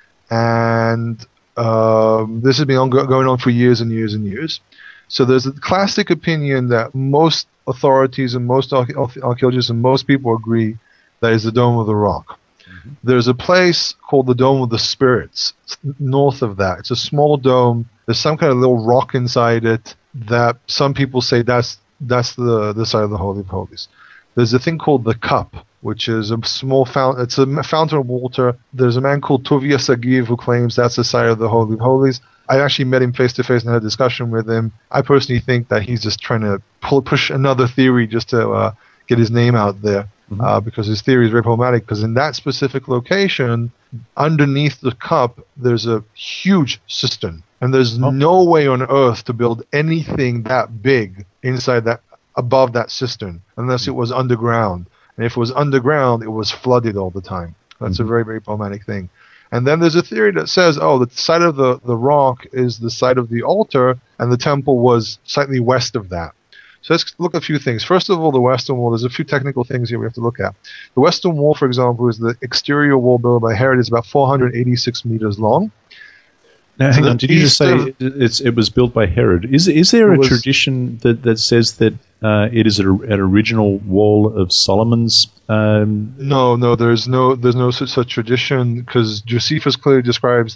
And this has been going on for years and years and years. So there's a classic opinion that most authorities and most archaeologists and most people agree that is the Dome of the Rock. Mm-hmm. There's a place called the Dome of the Spirits north of that. It's a small dome. There's some kind of little rock inside it that some people say that's the site of the Holy of Holies. There's a thing called the Cup, which is a small fountain. It's a fountain of water. There's a man called Tovia Sagiv who claims that's the site of the Holy of Holies. I actually met him face to face and had a discussion with him. I personally think that he's just trying to push another theory just to get his name out there, because his theory is very problematic. Because in that specific location, underneath the cup, there's a huge cistern, and there's no way on earth to build anything that big inside that, above that cistern, unless it was underground. And if it was underground, it was flooded all the time. That's a very, very problematic thing. And then there's a theory that says, the site of the rock is the site of the altar, and the temple was slightly west of that. So let's look at a few things. First of all, the Western Wall. There's a few technical things here we have to look at. The Western Wall, for example, is the exterior wall built by Herod. It's about 486 meters long. Now, hang on. Did you just say it was built by Herod? Is there a tradition that says that it is an original wall of Solomon's? No. There's no such tradition, because Josephus clearly describes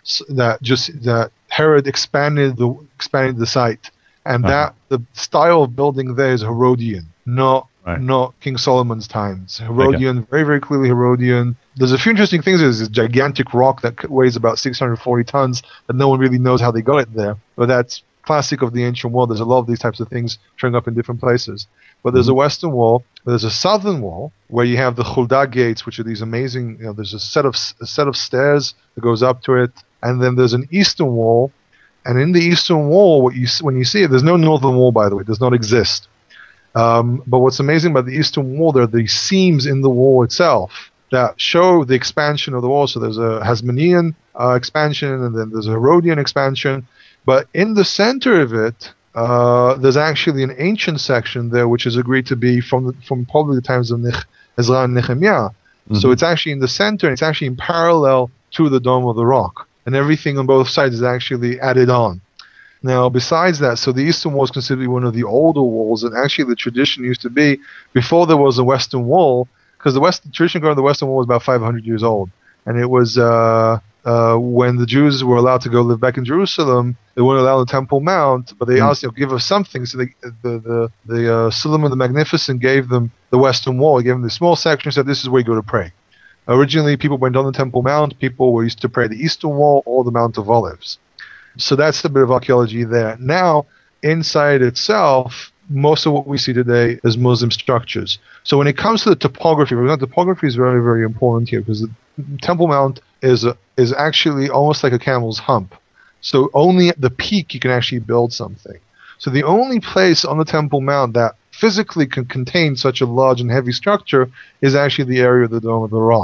that Herod expanded the site, and that the style of building there is Herodian, not King Solomon's times. Herodian, very, very clearly Herodian. There's a few interesting things. There's this gigantic rock that weighs about 640 tons that no one really knows how they got it there. But that's classic of the ancient world. There's a lot of these types of things showing up in different places. But there's a Western Wall. There's a Southern Wall where you have the Huldah gates, which are these amazing. There's a set of stairs that goes up to it, and then there's an Eastern Wall. And in the Eastern Wall, when you see it, there's no Northern Wall, by the way. It does not exist. But what's amazing about the Eastern Wall, there are these seams in the wall itself that show the expansion of the wall. So there's a Hasmonean expansion, and then there's a Herodian expansion. But in the center of it, there's actually an ancient section there, which is agreed to be from probably the times of Ezra and Nehemiah. So it's actually in the center, and it's actually in parallel to the Dome of the Rock. And everything on both sides is actually added on. Now, besides that, so the Eastern Wall is considered one of the older walls, and actually the tradition used to be, before there was a Western Wall, because the tradition going to the Western Wall was about 500 years old, and it was when the Jews were allowed to go live back in Jerusalem, they weren't allowed the Temple Mount, but they asked, give us something. So the Solomon the Magnificent gave them the Western Wall. He gave them the small section and said, this is where you go to pray. Originally, people went on the Temple Mount. People were used to pray the Eastern Wall or the Mount of Olives. So that's a bit of archaeology there. Now, inside itself, most of what we see today is Muslim structures. So when it comes to the topography, topography is very, very important here, because the Temple Mount is actually almost like a camel's hump. So only at the peak you can actually build something. So the only place on the Temple Mount that physically can contain such a large and heavy structure is actually the area of the Dome of the Rock.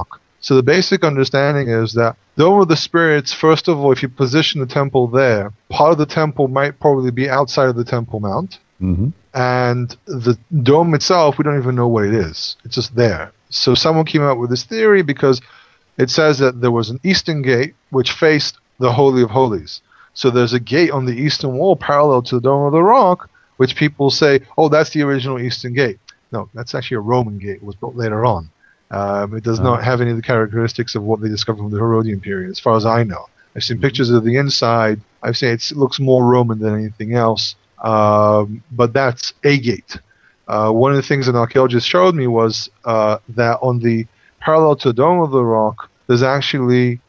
So the basic understanding is that Dome of the Spirits, first of all, if you position the temple there, part of the temple might probably be outside of the Temple Mount. Mm-hmm. And the dome itself, we don't even know what it is. It's just there. So someone came up with this theory because it says that there was an eastern gate which faced the Holy of Holies. So there's a gate on the eastern wall parallel to the Dome of the Rock, which people say, oh, that's the original eastern gate. No, that's actually a Roman gate. It was built later on. It does not have any of the characteristics of what they discovered from the Herodian period, as far as I know. I've seen pictures of the inside. I've seen it looks more Roman than anything else. But that's a gate. One of the things an archaeologist showed me was that on the parallel to the Dome of the Rock, there's actually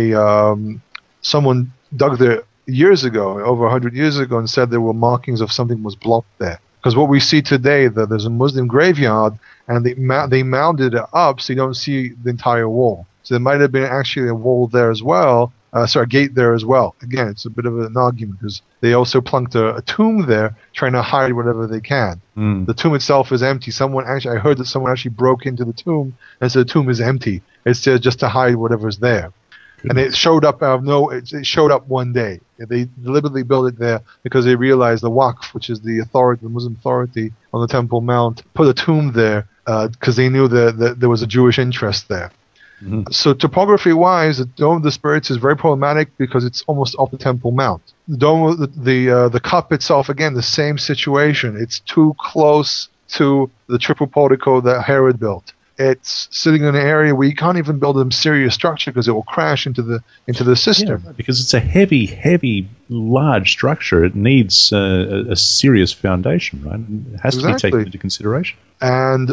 someone dug there years ago, over 100 years ago, and said there were markings of something was blocked there. Because what we see today, that there's a Muslim graveyard, and they mounded it up so you don't see the entire wall. So there might have been actually a wall there as well, a gate there as well. Again, it's a bit of an argument because they also plunked a tomb there, trying to hide whatever they can. The tomb itself is empty. I heard that someone actually broke into the tomb and said the tomb is empty. It's there just to hide whatever's there. And it showed up it showed up one day. They deliberately built it there because they realized the Waqf, which is the Muslim authority on the Temple Mount, put a tomb there because they knew that there was a Jewish interest there. Mm-hmm. So topography-wise, the Dome of the Spirits is very problematic because it's almost off the Temple Mount. The Dome, the cup itself, again, the same situation. It's too close to the triple portico that Herod built. It's sitting in an area where you can't even build a serious structure because it will crash into the system. Yeah, because it's a heavy, large structure. It needs a serious foundation, right? It has to be taken into consideration. And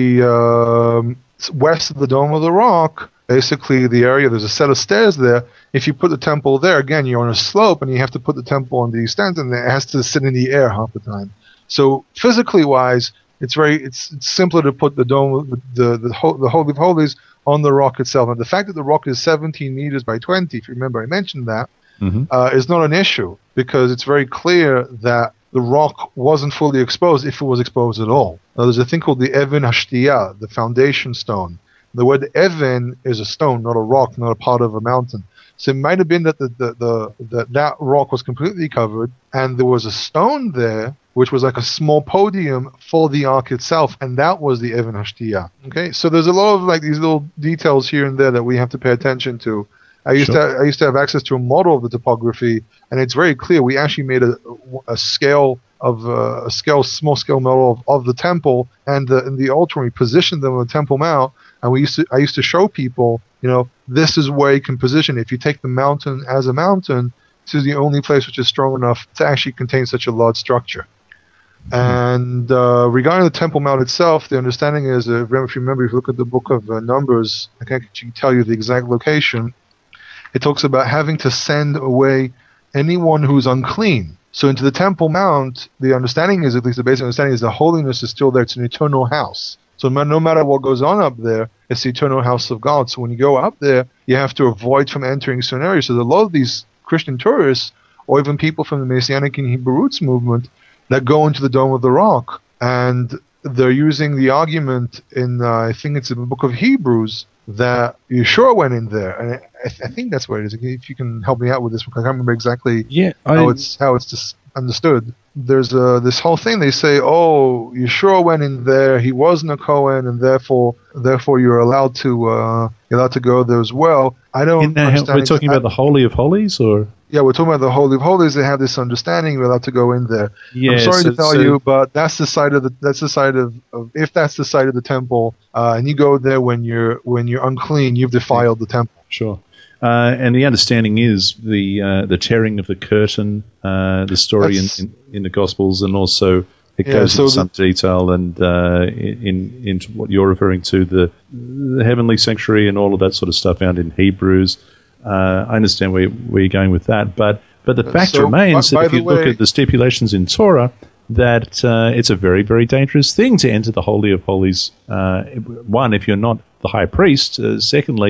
the west of the Dome of the Rock, basically the area, there's a set of stairs there. If you put the temple there, again, you're on a slope, and you have to put the temple on the stand, and it has to sit in the air half the time. So physically wise, it's simpler to put the dome, the Holy of Holies, on the rock itself. And the fact that the rock is 17 meters by 20, if you remember, I mentioned that, is not an issue because it's very clear that the rock wasn't fully exposed, if it was exposed at all. Now, there's a thing called the Even Hashtiyah, the foundation stone. The word Even is a stone, not a rock, not a part of a mountain. So it might have been that that rock was completely covered, and there was a stone there, which was like a small podium for the ark itself, and that was the Even Hashtiyah. Okay, so there's a lot of like these little details here and there that we have to pay attention to. I used to have access to a model of the topography, and it's very clear. We actually made a small scale model of the temple and the altar. And we positioned them on the Temple Mount, and I used to show people, this is where you can position. If you take the mountain as a mountain, this is the only place which is strong enough to actually contain such a large structure. And regarding the Temple Mount itself, the understanding is, if you look at the book of Numbers, I can't actually tell you the exact location. It talks about having to send away anyone who's unclean. So into the Temple Mount, the understanding is, at least the basic understanding is, the holiness is still there. It's an eternal house. So no matter what goes on up there, it's the eternal house of God. So when you go up there, you have to avoid from entering certain areas. So a lot of these Christian tourists, or even people from the Messianic and Hebrew Roots movement, that go into the Dome of the Rock, and they're using the argument in, I think it's in the book of Hebrews, that Yeshua went in there, and I think that's what it is. If you can help me out with this, because I can't remember exactly how it's just understood. There's this whole thing. They say, Yeshua went in there. He wasn't a Kohen, and therefore you're allowed to go there as well. I don't understand. We're talking about the Holy of Holies, or we're talking about the Holy of Holies. They have this understanding you're allowed to go in there. I'm sorry to tell you, but that's the side of if that's the side of the temple, and you go there when you're unclean, you've defiled the temple. Sure. And the understanding is the tearing of the curtain, the story in the Gospels, and also it goes into some detail and into what you're referring to, the heavenly sanctuary and all of that sort of stuff found in Hebrews. I understand where you're going with that, but the fact remains that if you look at the stipulations in Torah, that it's a very, very dangerous thing to enter the Holy of Holies. One, if you're not the high priest. Secondly,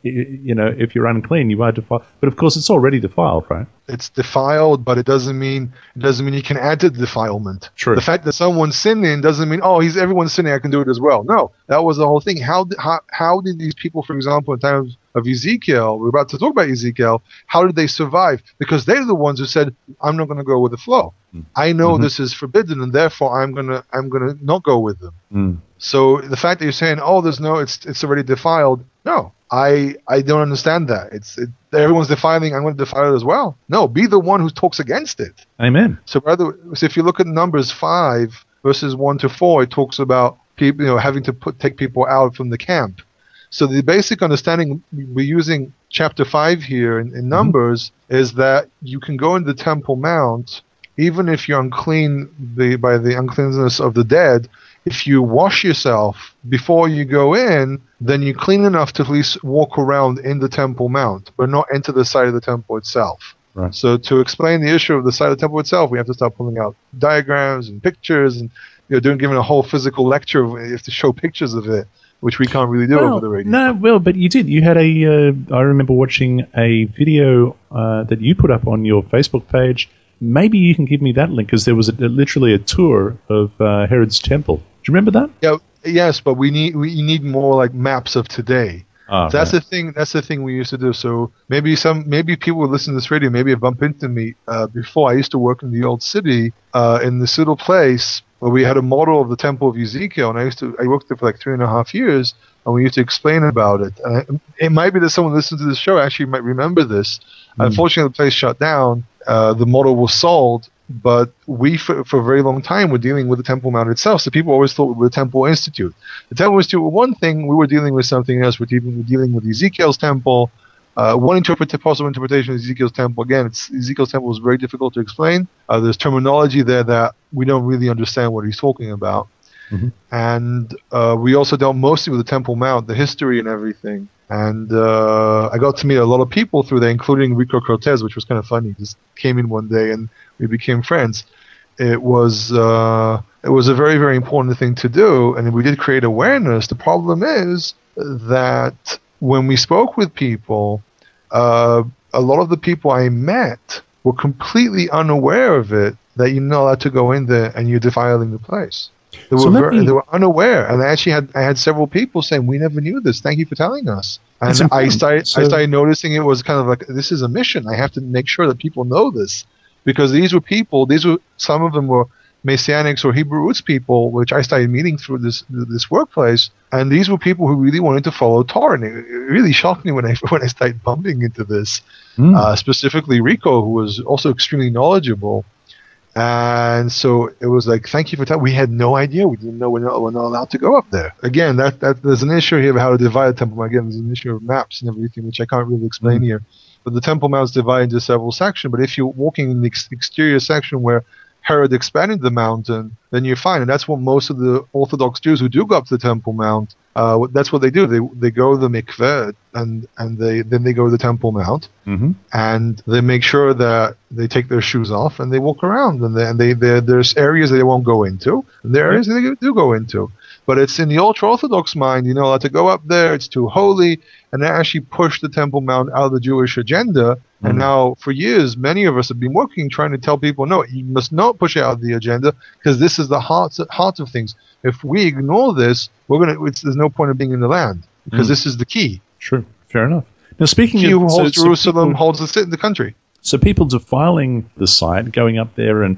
if you're unclean, you are defiled. But of course, it's already defiled, right? It's defiled, but it doesn't mean you can add to the defilement. True. The fact that someone's sinning doesn't mean everyone's sinning, I can do it as well. No, that was the whole thing. How did these people, for example, in times of Ezekiel, we're about to talk about Ezekiel, how did they survive? Because they're the ones who said, "I'm not going to go with the flow. I know this is forbidden, and therefore I'm gonna not go with them." So the fact that you're saying, it's already defiled. No, I don't understand that. Everyone's defiling. I'm going to defile it as well. No, be the one who talks against it. Amen. So if you look at Numbers 5 verses 1 to 4, it talks about people, having to take people out from the camp. So the basic understanding we're using chapter 5 here in Numbers is that you can go into the Temple Mount even if you're unclean by the uncleanness of the dead. If you wash yourself before you go in, then you're clean enough to at least walk around in the Temple Mount, but not enter the side of the temple itself. Right. So to explain the issue of the side of the temple itself, we have to start pulling out diagrams and pictures, and giving a whole physical lecture. We have to show pictures of it, which we can't really do over the radio. But you did. You had I remember watching a video that you put up on your Facebook page. Maybe you can give me that link, because there was literally a tour of Herod's temple. Do you remember that? Yeah, yes, but we need more like maps of today. So that's the thing. That's the thing we used to do. So maybe people would listen to this radio. Maybe have bumped into me before. I used to work in the old city, in this little place where we had a model of the temple of Ezekiel, and I worked there for like 3.5 years, and we used to explain about it. And it might be that someone listening to this show actually might remember this. Unfortunately, the place shut down. The model was sold, but we, for a very long time, were dealing with the Temple Mount itself. So people always thought we were the Temple Institute. The Temple Institute were one thing, we were dealing with something else. We're dealing with Ezekiel's temple. One possible interpretation of Ezekiel's temple. Again, Ezekiel's temple is very difficult to explain. There's terminology there that we don't really understand what he's talking about. And we also dealt mostly with the Temple Mount, the history and everything. And I got to meet a lot of people through there, including Rico Cortez, which was kind of funny. He just came in one day and we became friends. It was a very, very important thing to do, and we did create awareness. The problem is that when we spoke with people, a lot of the people I met were completely unaware of it, that you're not allowed to go in there and you're defiling the place. They were unaware, and I had several people saying, "We never knew this. Thank you for telling us." And I started noticing it was kind of like, this is a mission. I have to make sure that people know this, because some of them were Messianics or Hebrew roots people, which I started meeting through this workplace, and these were people who really wanted to follow Torah. And it really shocked me when I started bumping into this, specifically Rico, who was also extremely knowledgeable. And so it was like, thank you for telling. We had no idea. We didn't know we're not allowed to go up there. Again, that there's an issue here of how to divide the Temple Mount. Again, there's an issue of maps and everything, which I can't really explain here. But the Temple Mount is divided into several sections. But if you're walking in the exterior section where Herod expanded the mountain, then you're fine. And that's what most of the Orthodox Jews who do go up to the Temple Mount, that's what they do. They go to the mikveh and then they go to the Temple Mount, and they make sure that they take their shoes off and they walk around. And there's areas that they won't go into, and there are areas that they do go into. But it's in the ultra-Orthodox mind, allowed to go up there, it's too holy, and they actually push the Temple Mount out of the Jewish agenda. And now, for years, many of us have been working, trying to tell people, no, you must not push it out of the agenda, because this is the heart of things. If we ignore this, there's no point of being in the land, because this is the key. True, fair enough. Now, speaking of... He who holds Jerusalem holds the country. So people defiling the site, going up there, and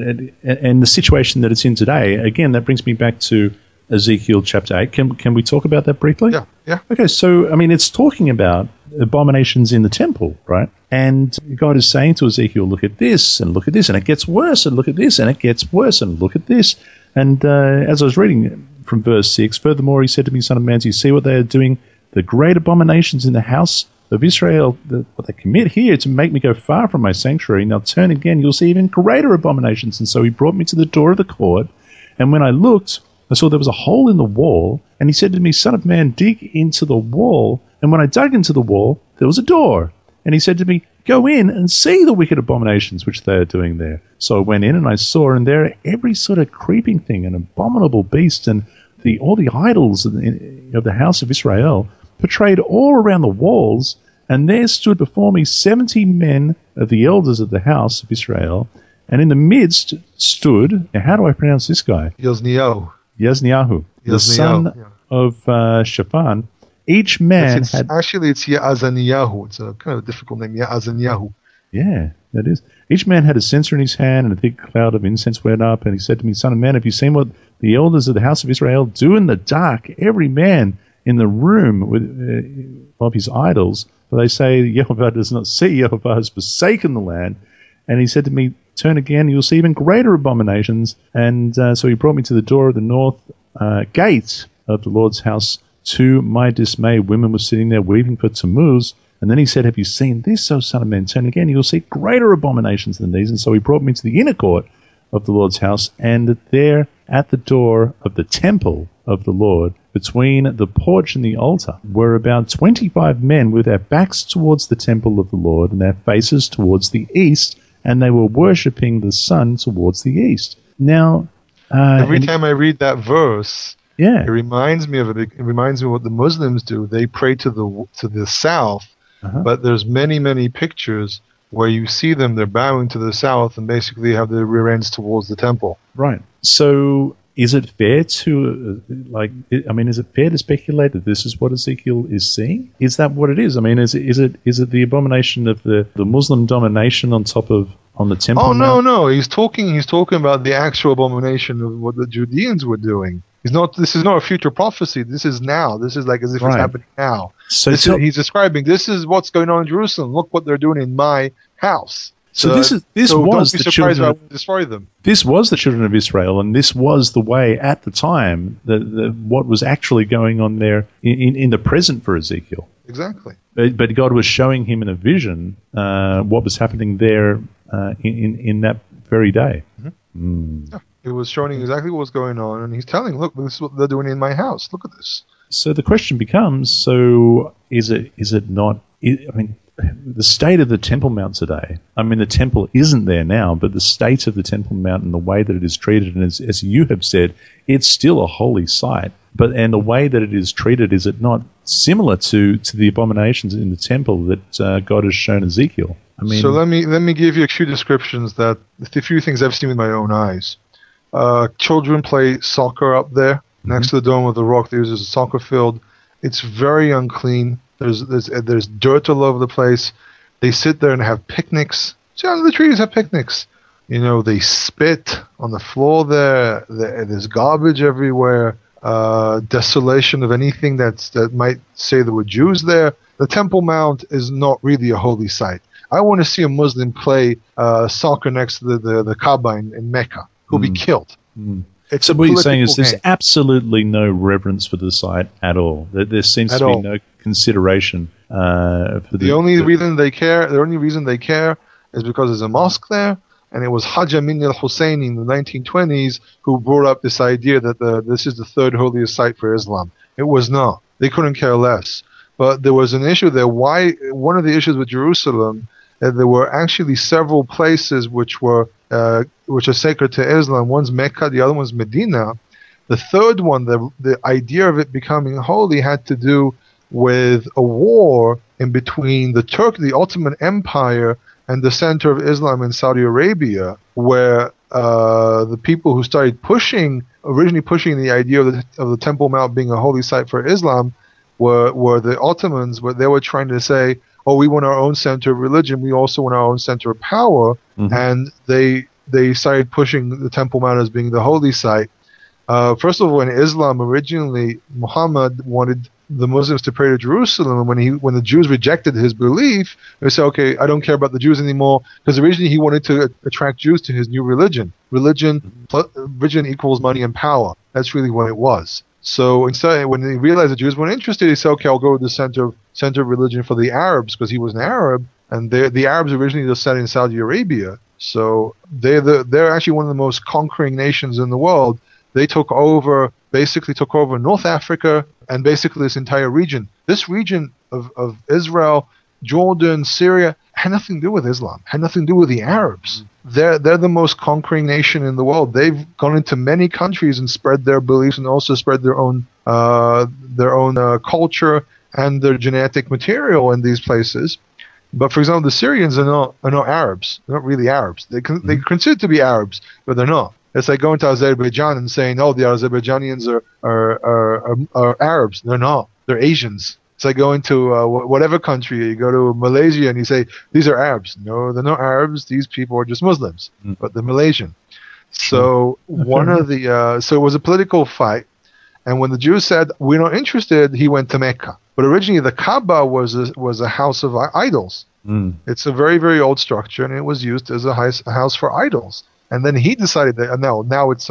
the situation that it's in today, again, that brings me back to Ezekiel chapter 8. Can we talk about that briefly? Yeah. Okay, so, it's talking about abominations in the temple, right? And God is saying to Ezekiel, look at this, and look at this, and it gets worse, and look at this, and it gets worse, and look at this. And as I was reading from verse 6, furthermore, he said to me, Son of man, do you see what they are doing? The great abominations in the house of Israel, what they commit here to make me go far from my sanctuary. Now turn again, you'll see even greater abominations. And so he brought me to the door of the court, and when I looked, I saw there was a hole in the wall, and he said to me, Son of man, dig into the wall. And when I dug into the wall, there was a door. And he said to me, go in and see the wicked abominations which they are doing there. So I went in and I saw in there every sort of creeping thing, an abominable beast, and all the idols of the house of Israel, portrayed all around the walls, and there stood before me 70 men of the elders of the house of Israel, and in the midst stood, now how do I pronounce this guy? Yasniyahu, the son of Shaphan. Each man had... Actually, it's Yaazaniyahu. It's a kind of a difficult name, Yaazaniyahu. Yeah, that is. Each man had a censer in his hand, and a thick cloud of incense went up, and he said to me, Son of man, have you seen what the elders of the house of Israel do in the dark, every man in the room of his idols? For they say, Yehovah does not see, Yehovah has forsaken the land. And he said to me, turn again, you'll see even greater abominations. And so he brought me to the door of the north gate of the Lord's house. To my dismay, women were sitting there weeping for Tammuz. And then he said, have you seen this, O son of man? Turn again, you'll see greater abominations than these. And so he brought me to the inner court of the Lord's house, and there at the door of the temple of the Lord, between the porch and the altar, were about 25 men with their backs towards the temple of the Lord and their faces towards the east, and they were worshipping the sun towards the east. Now, every time I read that verse, it reminds me of it. It reminds me of what the Muslims do. They pray to the south, but there's many pictures where you see them. They're bowing to the south and basically have their rear ends towards the temple. Right. So, is it fair to is it fair to speculate that this is what Ezekiel is seeing? Is that what it is? I mean, is it the abomination of the Muslim domination on the temple? Oh no! He's talking about the actual abomination of what the Judeans were doing. This is not a future prophecy. This is now. This is like as if it's happening now. So he's describing, this is what's going on in Jerusalem. Look what they're doing in my house. So this was the children. I destroy them. This was the children of Israel, and this was the way at the time what was actually going on there in the present for Ezekiel. Exactly. But God was showing him in a vision what was happening there in that very day. Yeah. It was showing exactly what was going on, and he's telling, look, this is what they're doing in my house. Look at this. So the question becomes, is it not... the state of the Temple Mount today, the temple isn't there now, but the state of the Temple Mount and the way that it is treated, and as you have said, it's still a holy site, and the way that it is treated, is it not similar to the abominations in the temple that God has shown Ezekiel? So let me give you a few descriptions a few things I've seen with my own eyes. Children play soccer up there. Next to the Dome of the Rock, there's a soccer field. It's very unclean. There's dirt all over the place. They sit there and have picnics. See, under the trees have picnics. They spit on the floor there. There's garbage everywhere. Desolation of anything that might say there were Jews there. The Temple Mount is not really a holy site. I want to see a Muslim play soccer next to the Kaaba in Mecca. Who'll be killed. So what you're saying is there's absolutely no reverence for the site at all. There seems to be no consideration for the only reason they care. The only reason they care is because there's a mosque there, and it was Hajj Amin al-Husseini in the 1920s who brought up this idea that this is the third holiest site for Islam. It was not. They couldn't care less. But there was an issue there. One of the issues with Jerusalem, there were actually several places which are sacred to Islam. One's Mecca, the other one's Medina. The third one, the idea of it becoming holy had to do with a war in between the Ottoman Empire and the center of Islam in Saudi Arabia, where the people who started originally pushing the idea of the Temple Mount being a holy site for Islam were the Ottomans, where they were trying to say, oh, we want our own center of religion, we also want our own center of power, and they started pushing the Temple Mount as being the holy site. First of all, in Islam, originally, Muhammad wanted the Muslims to pray to Jerusalem, and when the Jews rejected his belief, they said, okay, I don't care about the Jews anymore, because originally he wanted to attract Jews to his new religion. Religion equals money and power. That's really what it was. So instead, when he realized the Jews weren't interested, he said, okay, I'll go to the center of religion for the Arabs, because he was an Arab, and the Arabs originally just sat in Saudi Arabia. So they're actually one of the most conquering nations in the world. They basically took over North Africa and basically this entire region. This region of Israel, Jordan, Syria, had nothing to do with Islam, had nothing to do with the Arabs. They're the most conquering nation in the world. They've gone into many countries and spread their beliefs and also spread their own culture and their genetic material in these places. But for example, the Syrians are not Arabs. They're not really Arabs. They're considered to be Arabs, but they're not. It's like going to Azerbaijan and saying, "Oh, the Azerbaijanians are Arabs." They're not. They're Asians. It's like going to whatever country. You go to Malaysia and you say, "These are Arabs." No, they're not Arabs. These people are just Muslims, but they're Malaysian. So so it was a political fight. And when the Jews said, "We're not interested," he went to Mecca. But originally, the Kaaba was a house of idols. It's a very, very old structure, and it was used as a house for idols. And then he decided that now it's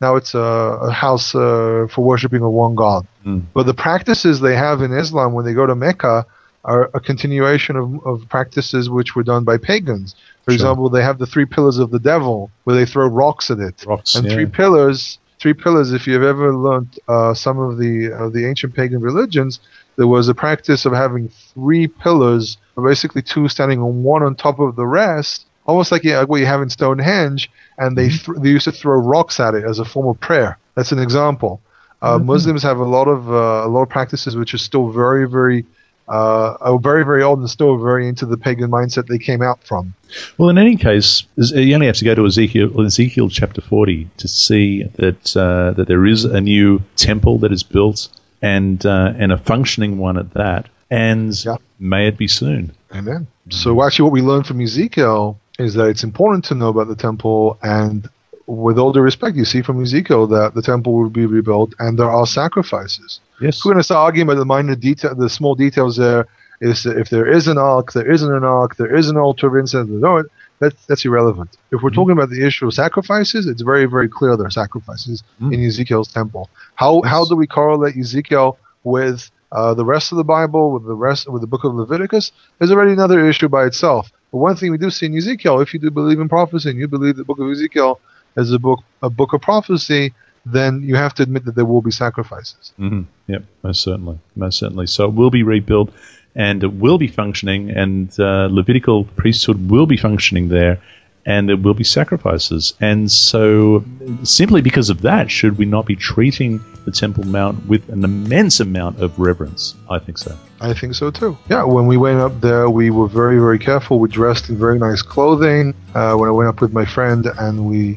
a house for worshiping of one God. But the practices they have in Islam when they go to Mecca are a continuation of practices which were done by pagans. For example, they have the 3 pillars of the devil, where they throw rocks at it. Three pillars. If you've ever learned some of the ancient pagan religions, there was a practice of having 3 pillars, basically 2 standing on one on top of the rest, almost like what you have in Stonehenge, and they used to throw rocks at it as a form of prayer. That's an example. Muslims have a lot of practices which are still very, very very old and still very into the pagan mindset they came out from. Well, in any case, you only have to go to Ezekiel chapter 40 to see that there is a new temple that is built and a functioning one at that, and may it be soon. Amen. So actually what we learned from Ezekiel is that it's important to know about the temple, and with all due respect, you see from Ezekiel that the temple will be rebuilt and there are sacrifices. Yes. We're going to start arguing about the small details there. Is if there is an ark, there isn't an ark, there is an altar of incense. No, that's irrelevant. If we're talking about the issue of sacrifices, it's very, very clear there are sacrifices in Ezekiel's temple. How do we correlate Ezekiel with the rest of the Bible, with the book of Leviticus? Is already another issue by itself. But one thing we do see in Ezekiel, if you do believe in prophecy and you believe the book of Ezekiel is a book of prophecy, then you have to admit that there will be sacrifices. Yep, most certainly. So it will be rebuilt, and it will be functioning, and Levitical priesthood will be functioning there, and there will be sacrifices. And so, simply because of that, should we not be treating the Temple Mount with an immense amount of reverence? I think so. I think so too. Yeah, when we went up there, we were very, very careful. We dressed in very nice clothing. When I went up with my friend, and we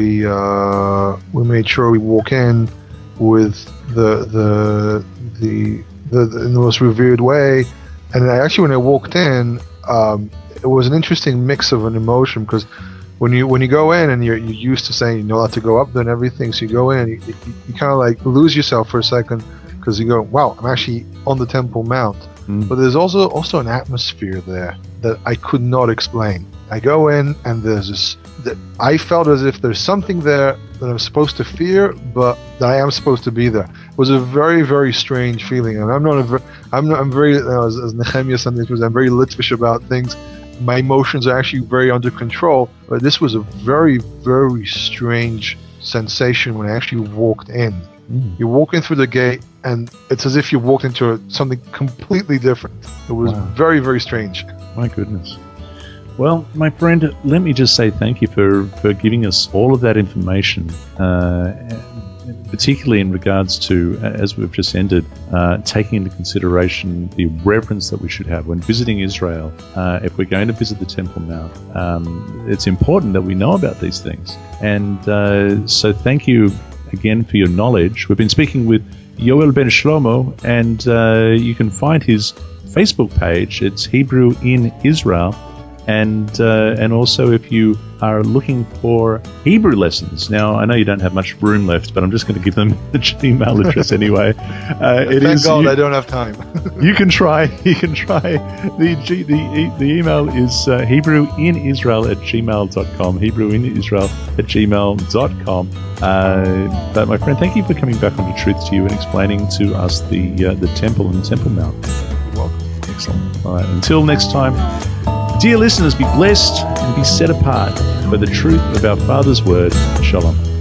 made sure we walk in with the in the most revered way. And when I walked in, it was an interesting mix of an emotion, because when you go in and you're used to saying you're not allowed to go up there and everything, so you go in and you kind of like lose yourself for a second, because you go, wow, I'm actually on the Temple Mount. But there's also an atmosphere there that I could not explain. I go in and there's I felt as if there's something there that I'm supposed to fear, but that I am supposed to be there. It was a very, very strange feeling, and I'm very as Nehemiah sometimes was, I'm very litvish about things. My emotions are actually very under control, but this was a very, very strange sensation when I actually walked in. You walk in through the gate, and it's as if you walked into something completely different. It was very, very strange. My goodness. Well, my friend, let me just say thank you for giving us all of that information, particularly in regards to, as we've just ended, taking into consideration the reverence that we should have when visiting Israel. If we're going to visit the Temple Mount, it's important that we know about these things. And so thank you again for your knowledge. We've been speaking with Yoel Ben Shlomo, and you can find his Facebook page. It's Hebrew in Israel. And also, if you are looking for Hebrew lessons, now I know you don't have much room left, but I'm just going to give them the Gmail address anyway. Thank God I don't have time. You can try. The email is HebrewInIsrael@gmail.com. HebrewInIsrael@gmail.com. But my friend, thank you for coming back on the Truth to You and explaining to us the temple and the Temple Mount. You're welcome. Excellent. All right. Until next time. Dear listeners, be blessed and be set apart for the truth of our Father's Word. Shalom.